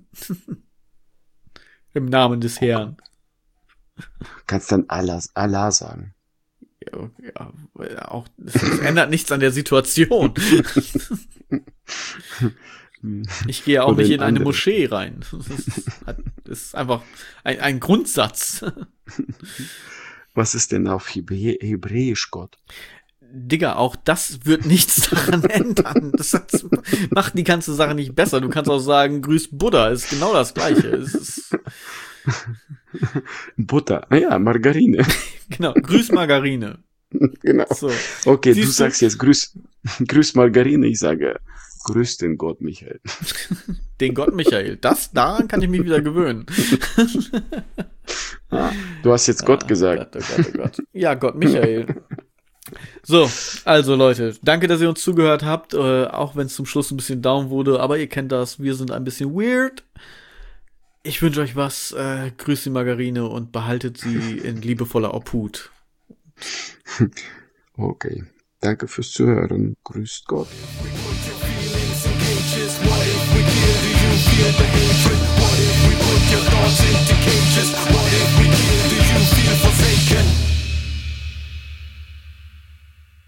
Im Namen des Herrn. Kannst dann Allah sagen. Ja, auch, das ändert nichts an der Situation. Ich gehe auch Oder nicht in in eine andere. Moschee rein. Das ist einfach ein Grundsatz. Was ist denn auf Hebräisch Gott? Digga, auch das wird nichts daran ändern. Das macht die ganze Sache nicht besser. Du kannst auch sagen, grüß Buddha, ist genau das Gleiche. Es ist, Butter. Ah ja, Margarine. genau, grüß Margarine. Genau. So. Okay, Siehst du sagst jetzt grüß Margarine, ich sage grüß den Gott Michael. Den Gott Michael. Daran kann ich mich wieder gewöhnen. Du hast jetzt Gott gesagt. Oh Gott, oh Gott. Ja, Gott Michael. So, also Leute, danke, dass ihr uns zugehört habt, auch wenn es zum Schluss ein bisschen down wurde, aber ihr kennt das, wir sind ein bisschen weird. Ich wünsche euch was, grüßt die Margarine und behaltet sie in liebevoller Obhut. Okay, danke fürs Zuhören. Grüßt Gott. What if we kill? Do you feel the hatred? What if we put your thoughts into cages?